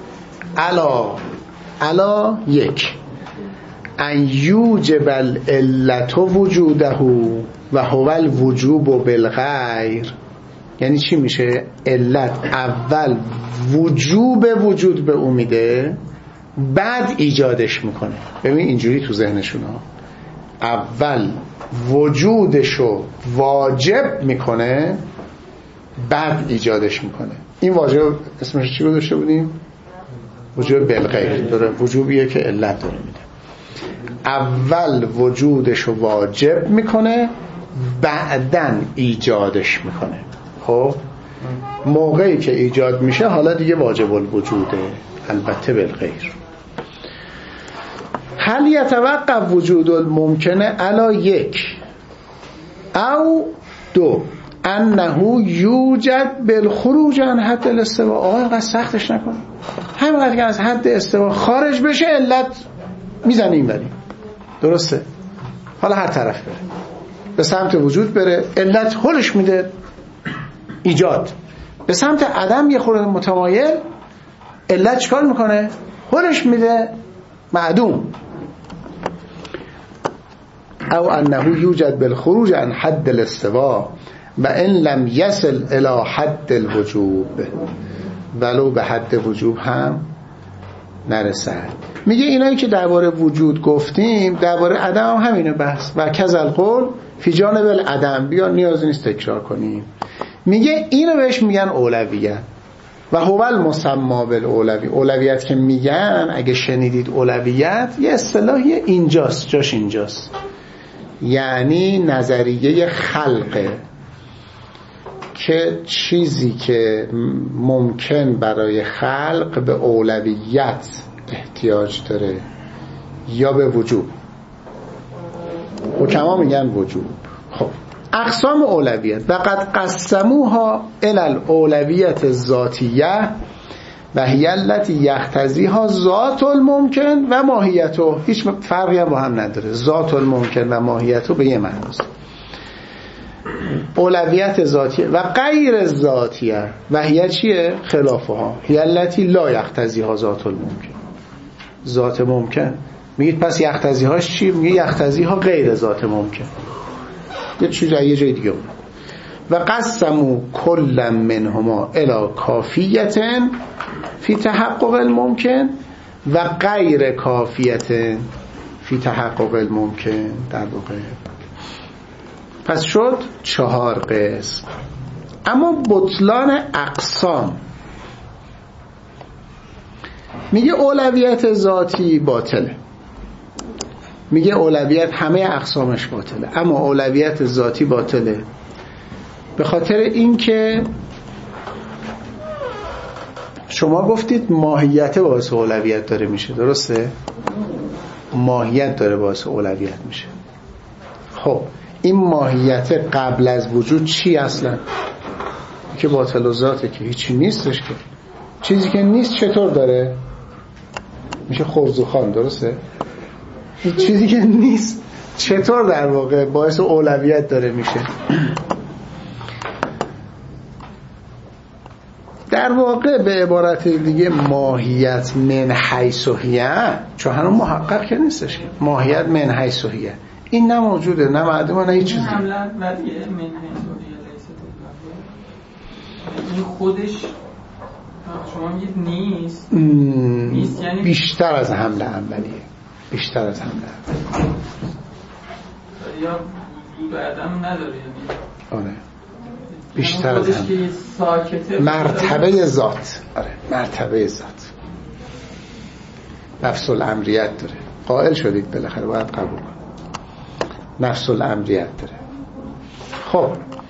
علا یک ان یوجب العلت وجوده و هو الوجوب بالغیر. یعنی چی میشه؟ علت اول وجود به او میده، بعد ایجادش میکنه. ببین اینجوری تو ذهنشون ها، اول وجودشو واجب میکنه، بعد ایجادش میکنه. این واجب اسمش چی گذاشته بودیم؟ وجوب بالغیر. داره وجوبیه که علت داره میده. اول وجودشو واجب میکنه، بعدن ایجادش میکنه. خب موقعی که ایجاد میشه حالا دیگه واجب الوجوده، البته بالغیر. هل یتوقف وجود الممکنه علی یک او دو انه یوجد بالخروج عن حد الاستوا. آقا اینقدر سختش نکن، همینقدر که از حد استوا خارج بشه علت میزنه این بری. درسته؟ حالا هر طرف بره، به سمت وجود بره علت هلش میده ایجاد، به سمت عدم یه خورده متمایل علت چکار میکنه؟ هلش میده معدوم. او انه یوجد بالخروج عن حد الاستوا و ان لم یصل الی حد الوجوب، ولو به حد وجوب هم نرسد. میگه اینایی که درباره وجود گفتیم درباره عدم هم همینه بحث و کذل قول فی جانب العدم. بیا نیازی نیست تکرار کنیم. میگه اینو بهش میگن اولویت و هو المسمی بالاولویت. اولویت که میگن اگه شنیدید اولویت یه اصطلاحی اینجاست، جاش اینجاست، یعنی نظریه خلقه که چیزی که ممکن برای خلق به اولویت احتیاج داره یا به وجوب. حکما میگن وجوب. خب اقسام اولویت و قد قسموها الی الاولویت الذاتیه و هی التی یقتضیها ذات الممکن و ماهیته. هیچ فرقی هم با هم نداره، ذات الممکن و ماهیته به یه معناست. اولویت ذاتیه و غیر ذاتیه و هی چیه؟ خلافها. هی التی لا یقتضیها ذات الممکن. ذات ممکن میگید پس یقتضیهاش چی؟ میگه یقتضیها غیر ذات ممکن، یه چیز یه جای دیگه. و قسموا کل منهما الی کافیت فی تحقق الممکن و غیر کافیت فی تحقق الممکن. در واقع پس شد 4 قسم. اما بطلان اقسام، میگه اولویت ذاتی باطله، میگه اولویت همه اقسامش باطله، اما اولویت ذاتی باطله به خاطر اینکه شما گفتید ماهیت باعث اولویت داره میشه. درسته؟ ماهیت داره باعث اولویت میشه. خب این ماهیت قبل از وجود چی اصلا؟ که باطل و ذاته، که هیچی نیستش. که چیزی که نیست چطور داره؟ میشه خرزوخان. درسته؟ چیزی که نیست چطور در واقع باعث اولویت داره میشه؟ در واقع به عبارت دیگه ماهیت من حیث هیه، چون هنوز محقق که نیستش، ماهیت من حیث هیه این نه موجوده، نه معدومه، نه هیچ چیزی. این خودش شما میگید نیست، نیست یعنی بیشتر از حمله اولیه، بیشتر از حمله اولیه، یا وجود عدم نداره یعنی. آره بیشتر از مرتبه ذات. آره مرتبه ذات، نفس الامریت داره. قائل شدید بالاخره باید قبول کنید نفس الامریت داره. خب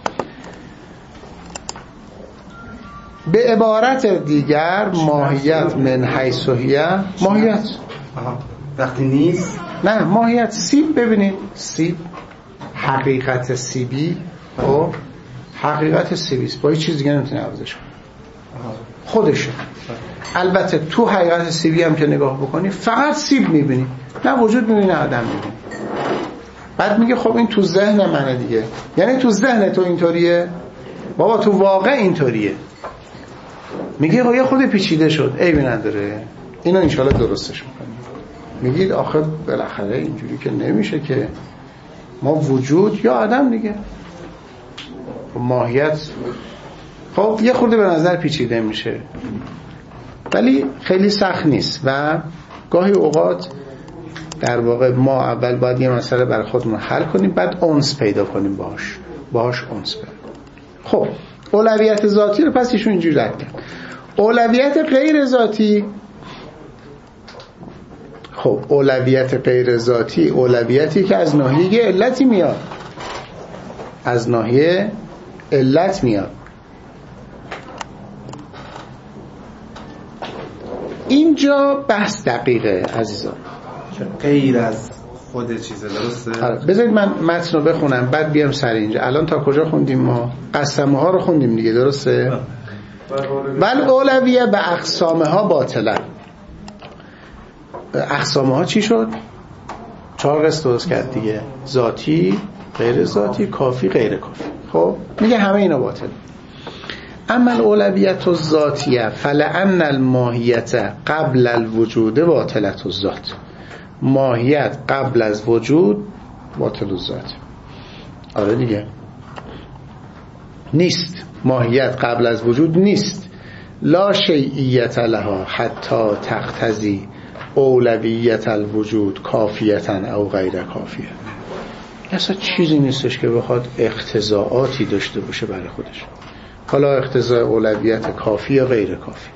به عبارت دیگر ماهیت من حیث هیه، ماهیت وقتی نیست، نه ماهیت سیب. ببینید سیب حقیقت سیبی و حقیقت سیبیست، با هیچ چیز دیگه نمیتونی عوضش کنی، خودشه. البته تو حقیقت سیبی هم که نگاه بکنی فقط سیب میبینی، نه وجود میبینی نه عدم میبینی. بعد میگه خب این تو ذهن منه دیگه، یعنی تو ذهن تو اینطوریه بابا، تو واقع اینطوریه. میگه یه خود پیچیده شد، عیبی نداره، اینو انشالله درستش میکنیم. میگید آخه بالاخره اینجوری که نمیشه که ما وجود یا عدم دیگه، ماهیت خب یه خورده به نظر پیچیده میشه ولی خیلی سخت نیست و گاهی اوقات در واقع ما اول باید یه مسئله برای خودمون حل کنیم، بعد انس پیدا کنیم باهاش انس پیدا. خب اولویت ذاتی رو پس ایشون اینجوری رد کرد. اولویت غیر ذاتی، خب اولویت غیر ذاتی اولویتی که از ناحیه علتی میاد، از ناحیه علت میاد. اینجا بحث دقیقه عزیزان. غیر از خود چیزه، درسته؟ بذارید من متن رو بخونم بعد بیام سر اینجا. الان تا کجا خوندیم ما؟ قسمه ها رو خوندیم دیگه، درسته؟ ول اولویه به اقسامه ها باطله. اقسامه ها چی شد؟ 4 قسم درست کرد دیگه، ذاتی، غیر ذاتی، کافی، غیر کافی. خب میگه همه اینا باطل. اما الاولویت الذاتیه فلان الماهیت قبل الوجود باطلت الذات. ماهیت قبل از وجود باطل الذات. آره دیگه نیست، ماهیت قبل از وجود نیست. لا شیعیت لها حتی تقتضی اولویت الوجود کافیتن او غیر کافیه. اصلا چیزی نیستش که بخواد اقتضاعاتی داشته باشه برای خودش، حالا اقتضاء اولویت کافی یا غیر کافی.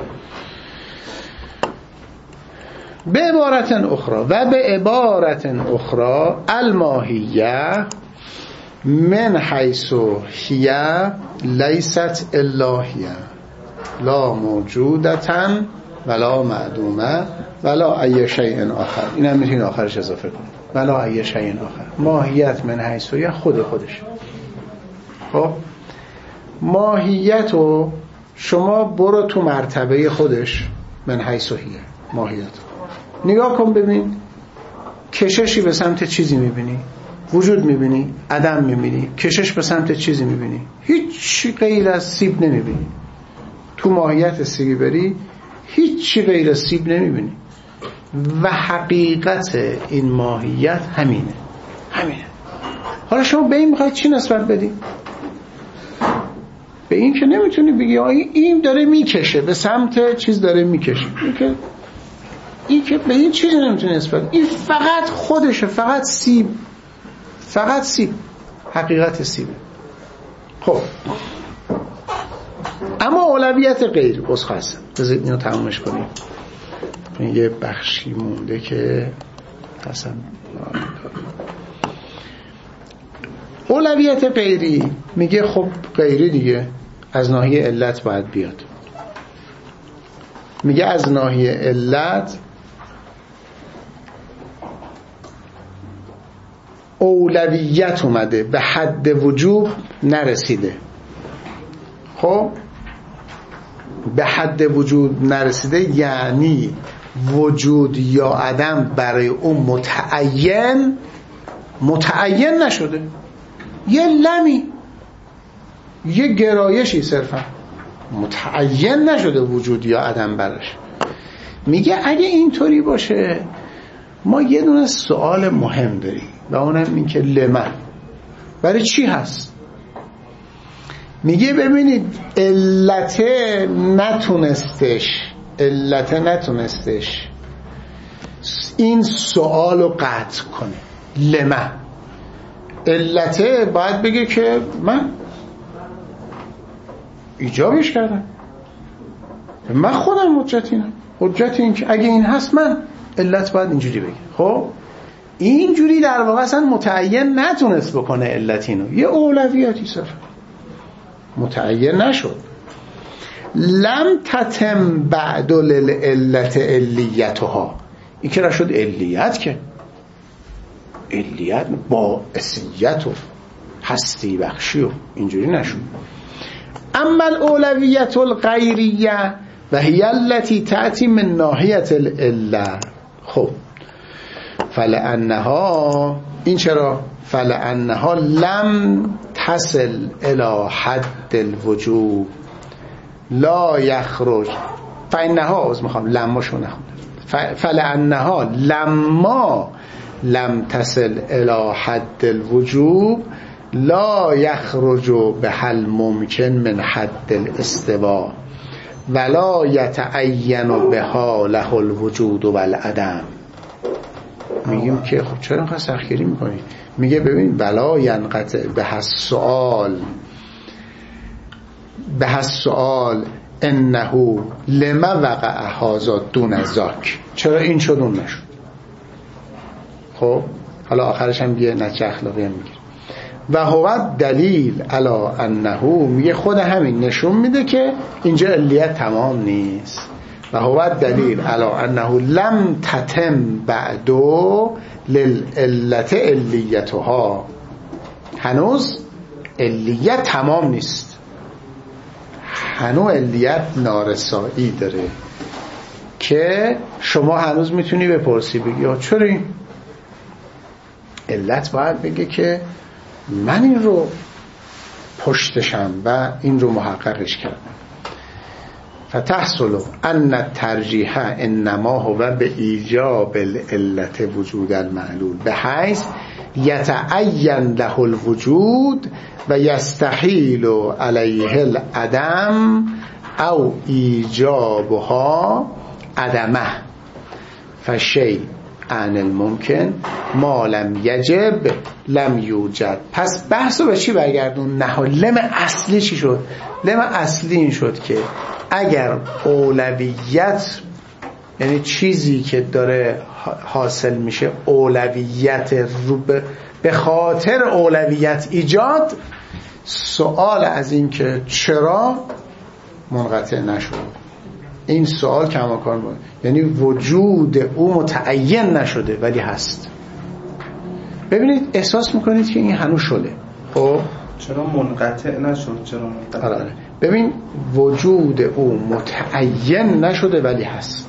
به عبارت اخرى و به عبارت اخرى الماهیه من حیث هی لیست الا هی لا موجودتن ولا معدومه ولا ای شیء آخر. این هم میتونید آخرش اضافه کنید، ولا ای شیء آخر. ماهیت من حیث هی خودش. خب ماهیت رو شما برو تو مرتبه خودش، من حیث هی ماهیت نگاه کن ببین، کششی به سمت چیزی میبینی، وجود میبینی، عدم میبینی، کشش به سمت چیزی میبینی، هیچ غیر از سیب نمیبینی. تو ماهیت سیبی بری هیچ غیر از سیب نمیبینی و حقیقت این ماهیت همینه. حالا شما به این میخواید چی نسبت بدی؟ به این که نمیتونی بگی این داره میکشه به سمت چیز، داره میکشه. این که به این چیزی نمیتونی نسبت. این فقط خودشه، فقط سیب، حقیقت سیبه. خب اما اولویت غیر بسخواستم بذارید اینو تمامش کنیم. یه بخشی مونده که قسم. اولویت غیری میگه خب غیری دیگه از ناحیه علت باید بیاد. میگه از ناحیه علت اولویت اومده، به حد وجوب نرسیده. خب به حد وجود نرسیده یعنی وجود یا عدم برای اون متعین نشده، یه لمی، یه گرایشی صرفا متعین نشده وجود یا عدم براش. میگه اگه اینطوری باشه ما یه دونه سوال مهم داریم و اونم این که لمن، برای چی هست؟ میگه ببینید علت نتونستش این سوال رو قطع کنه. لمن علته باید بگه که من ایجابش کردم، من خودم حجت این که اگه این هست من علت باید اینجوری بگه. خب اینجوری در واقع اصلا متعین نتونست بکنه علت اینو، یه اولویاتی صرف متعین نشد. لم تتم بعد للعلت علیتها، این که نشد علیت، که علیت با اسیت و هستی بخشی و اینجوری نشد. اما الاولویت الغیریه و هی التي تأتی من ناحیت العله. خب فلانها، این چرا؟ فلانها لم تصل الى حد الوجوب لا یخرج. فانها از میخوام لماشو نخونم. فلانها لما لم تصل الى حد الوجوب لا یخرج به حل ممکن من حد الاستواء ولا یتعین بها له الوجود والعدم. میگیم که خب چرا اینقدر سختگیری میکنی؟ میگه ببین ولا ینقطع به السؤال انه لما وقع هذا دون ذاک، چرا این شد اون نشد. خب حالا آخرش هم یه نتیجه اخلاقی هم میگه و هو دلیل علی انه، میگه خود همین نشون میده که اینجا علیت تمام نیست. و هو الدلیل علی انه لم تتم بعدو للعلت علیتها، هنوز علیت تمام نیست، هنوز علیت نارسایی داره که شما هنوز میتونی بپرسی بگی چرا این علت باید بگه که من این رو پشتشم و این رو محققش کردم. فتحصل ان الترجیح انما هو به ایجاب العلت وجود المعلول بحیث یتعین له الوجود و یستحیل علیه العدم او ایجابها عدمه فشیء عن الممکن ما لم یجب لم یوجد. پس بحث رو به چی برگردون؟ لم اصلی چی شد؟ لم اصلی این شد که اگر اولویت، یعنی چیزی که داره حاصل میشه اولویت رو به خاطر اولویت ایجاد، سوال از این که چرا منقطع نشد، این سوال کماکان بود، یعنی وجود او متعین نشده ولی هست. ببینید احساس میکنید که این هنوز شده. خب چرا منقطع نشد؟ چرا منقطع؟ آره. ببین وجود او متعین نشده ولی هست.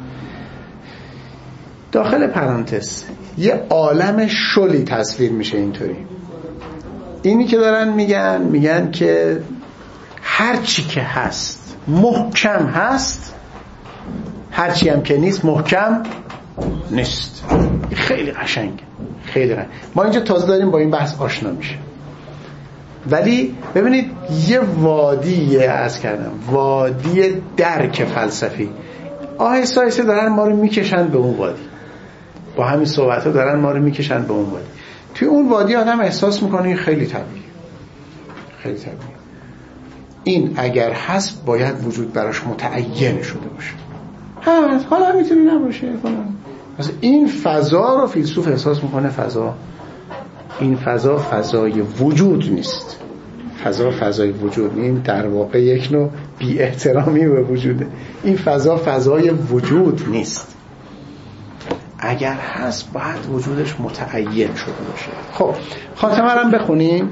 داخل پرانتز یه عالم شلی تصویر میشه اینطوری. اینی که دارن میگن که هر چی که هست محکم هست، هر چی هم که نیست محکم نیست. خیلی قشنگه، خیلی قشنگ. ما اینجا تازه داریم با این بحث آشنا میشه. ولی ببینید یه وادی عرض کردم، وادی درک فلسفی، آهسته آهسته دارن ما رو میکشن به اون وادی، با همین صحبت‌ها دارن ما رو میکشن به اون وادی. توی اون وادی آدم احساس میکنه این خیلی طبیعیه، خیلی طبیعیه. این اگر هست باید وجود براش متعین شده باشه، هست حالا میتونه نباشه فلان. مثلا این فضا رو فیلسوف احساس میکنه این فضا فضای وجود نیست، فضا فضای وجود نیست، در واقع یک نوع بی احترامی به وجوده. این فضا فضای وجود نیست، اگر هست باید وجودش متعین شده باشه. خب خاتمه رو بخونیم.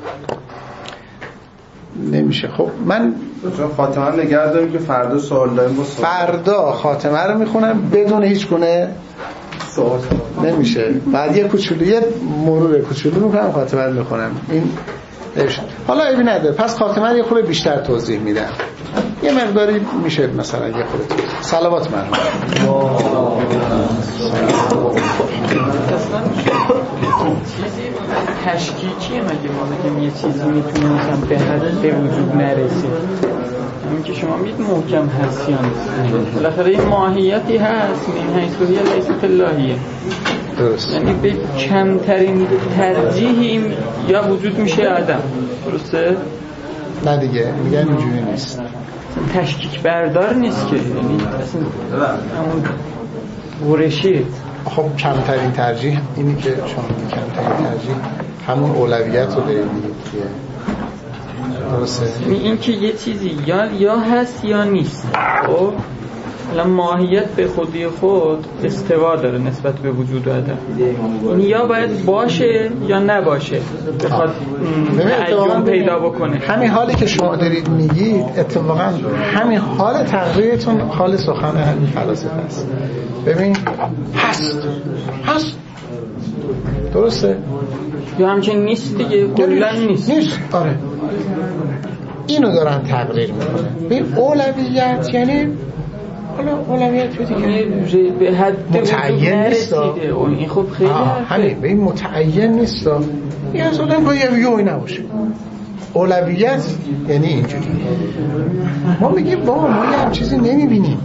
نمیشه. خب من خاتمه نگه داریم که فردا سوال داریم. فردا خاتمه رو میخونم بدون هیچ گونه سوال نمیشه. بعد یه مرور کوچولو میکنم خاتمه رو میخونم. این نمیشه. حالا ایبی نداره. پس خاتمه رو یه خورده بیشتر توضیح میدم. یه مقداری میشه مثلا یه خورده توضیح. صلوات مرحوم. چیزی تشکیکیه مگه ما بگیم یه چیزی میتونه مثلا به وجود نرسه؟ همین که شما میگید محکم هست یا نیست، بالاخره این ماهیتی هست، این حیثیه لیست اللهیه. درست. یعنی به کمترین ترجیحی یا وجود میشه عدم. درسته؟ نه دیگه میگن اینجوری نیست، تشکیک بردار نیست که، یعنی اصلا همون برشی. خب کمترین ترجیح اینی که شما میگید کمترین ترجیح همون اولویت رو دارید دیگه. درسته؟ این که یه چیزی یا هست یا نیست. خب الان ماهیت به خودی خود استوا داره نسبت به وجود و عدم. این یا باید باشه یا نباشه بخواد تعین پیدا بکنه. همین حالی که شما دارید میگید اتفاقا همین حال تقریرتون حال سخن همین فلاسفه است. ببین هست درسته؟ یا همچنین نیست دیگه، کلا نیست. آره اینو دارن تقریر میکنن. ببین اولویت یعنی حالا اولویت دیگه به حد متعین نیست. این خب خیلی همین به این متعین نیست. این اصلا باید یوی نباشه. اولویت یعنی اینجوری. ما میگیم بابا ما یه هم چیزی نمیبینیم،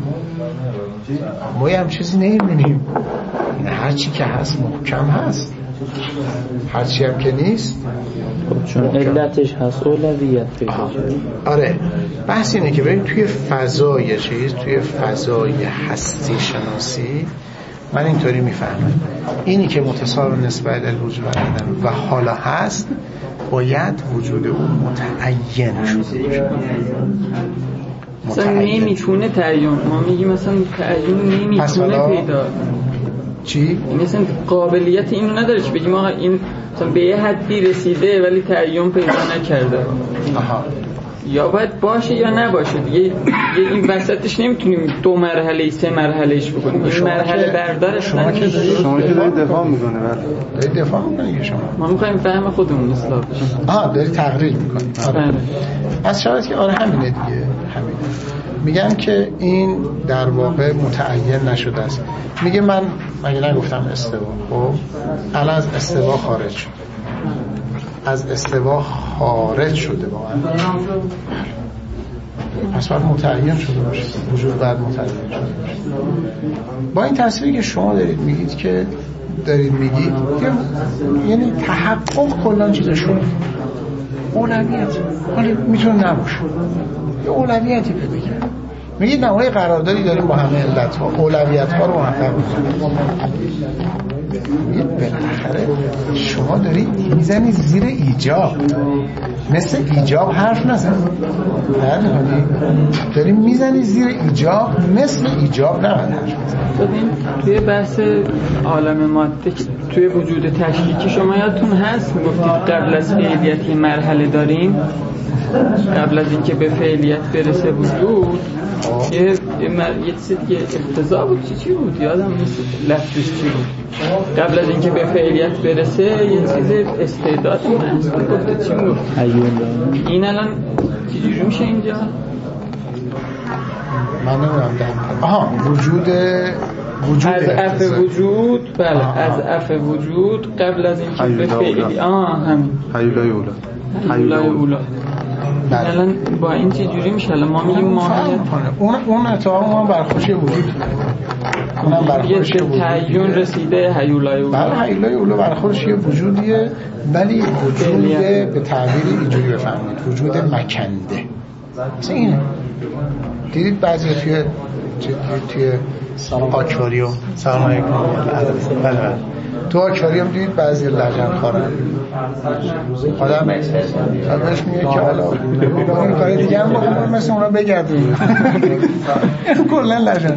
هر چی که هست محکم هست، هر چی هم که نیست چون علتش هست اولویت پیدا شده. آره بحث اینه که ببین توی فضای توی فضای هستی شناسی من اینطوری میفهمم اینی که متصار نسبت الوجود و حالا هست باید وجود اون متعین شده باشه. مثلا نمیتونه تعیین، ما میگیم مثلا تعیین نمیتونه پیدا چی؟ این اصلا قابلیت اینو نداره که بگیم آقا این مثلا به یه حدی رسیده ولی تعیین پیدا نکرده. آها. یا باید باشه یا نباشه دیگه. این وسطش نمیتونیم 2 مرحله 3 مرحلهش بکنیم. این مرحله بردارش شما که دارید دفاع میکنه. دارید دفاع میکنه شما. ما میخوایم فهم خودمون اصلاح بشه. دارید تقریر میکنید. از شرایطی که همینه دیگه، همینه. میگن که این در واقع متعین نشده است. میگه من مگه نگفتم استوا، خب الان از استوا خارج شد، از استوا خارج شده واقعا، پس باید متعین شده باشه، وجود باید متعین شده باشه. با این تصویری که شما دارید میگید که یعنی تحقق کلان چیز شده، اولویت حالا میتونه نباشه، یه اولویتی پیدا کرد. میگید نهایی قراردادی داریم با همه علت‌ها، اولویت‌ها رو محقق می‌کنیم. میگید بالاخره شما دارید میزنید زیر ایجاب، مثل ایجاب حرف نزن، دارید میزنید زیر ایجاب، مثل ایجاب نباید حرف نزن. ببین توی بحث عالم ماده توی وجود تشکیکی شما یادتون هست میگفتید قبل از فعلیت یه مرحله داریم، قبل از اینکه به فعلیت برسه وجود یه چیزی دیگه اقتضا بود، چی بود یادم نیست لفظش چی بود. قبل از اینکه به فعلیت برسه یه چیز استعداد هست، گفته چی بود این الان چجوری میشه اینجا؟ من نمیدونم. وجود از اف وجود، بله از اف وجود قبل از اینکه به فعلی همین حیولای اولا. الان با این چه جوری میشه؟ الان ما میگیم ماهیت اون اتهام ما برخوشی وجود، اونم برخوشی وجود تعیین رسیده حیولای اولا. بله حیولای اولا برخوشی وجودیه، ولی وجود به تعبیر اینجوری بفهمید وجود مکنده. مثلا اینه دیدید بعضی توی آکواریوم سلام علیکم بله تو آکواریوم دیدید بعضی لجنخوارن آدم بهش میگه که حالا این کار دیگه هم بکنم مثل اونا بگردیم کلا لجن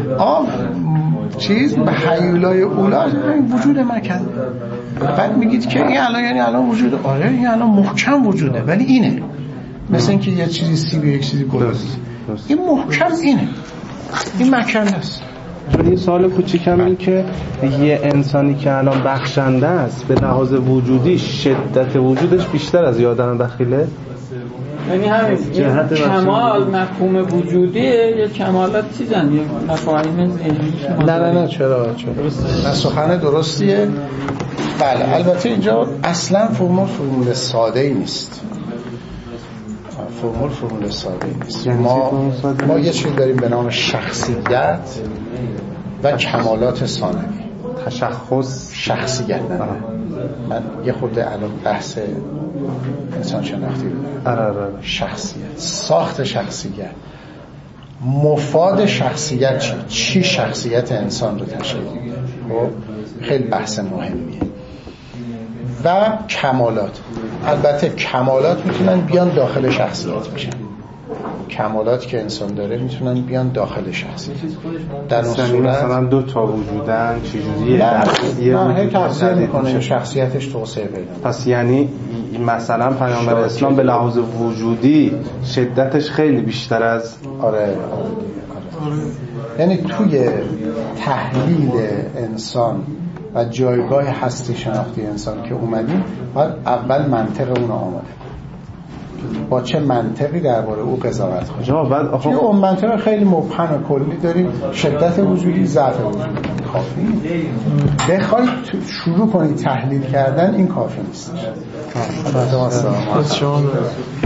چیز به حیولای اولا وجود مکنده. بعد میگید که این الان یعنی الان وجود این الان محکم وجوده، ولی اینه مثل اینکه یه چیزی سیب یک چیزی گلوزی، این محکم اینه، این مکنده است. یه سوال کوچیکم این که یه انسانی که الان بخشنده است به لحاظ وجودی شدت وجودش بیشتر از یه آدم بخیله؟ یعنی همین کمال مفهوم وجودیه یا کمالات چیزن یا مفاهیم ذهنی؟ نه چرا سخن درستیه. بله البته اینجا اصلا فرمول ساده ای نیست، فرمول ساده ای نیست. ما یه چیز داریم به نام شخصیت و کمالات ثانوی. تشخص شخصیت من یه خورده الان بحث انسان شناختی شخصیت، ساخت شخصیت، مفاد شخصیت چی شخصیت انسان رو تشکیل میده، خب خیلی بحث مهمیه. و کمالات، البته کمالات میتونن بیان داخل شخصیت میشن، کمالات که انسان داره میتونن بیان داخل شخصیت. در اون صورت مثلا 2 تا وجودن چجوریه؟ نه تفسیر میکنه شخصیتش توسعه پیدا. پس یعنی مثلا پیامبر اسلام به لحاظ وجودی شدتش خیلی بیشتر از آره. یعنی توی تحلیل انسان و جایگاه هستی شناختی انسان که اومدیم باید اول منطق اون آماده با چه منطقی درباره او قضاوت کنیم. بعد اون منطق خیلی مبهم و کلی داریم، شدت وجودی، ضعف وجودی. کافی بخواید شروع کنید تحلیل کردن این کافی نیست.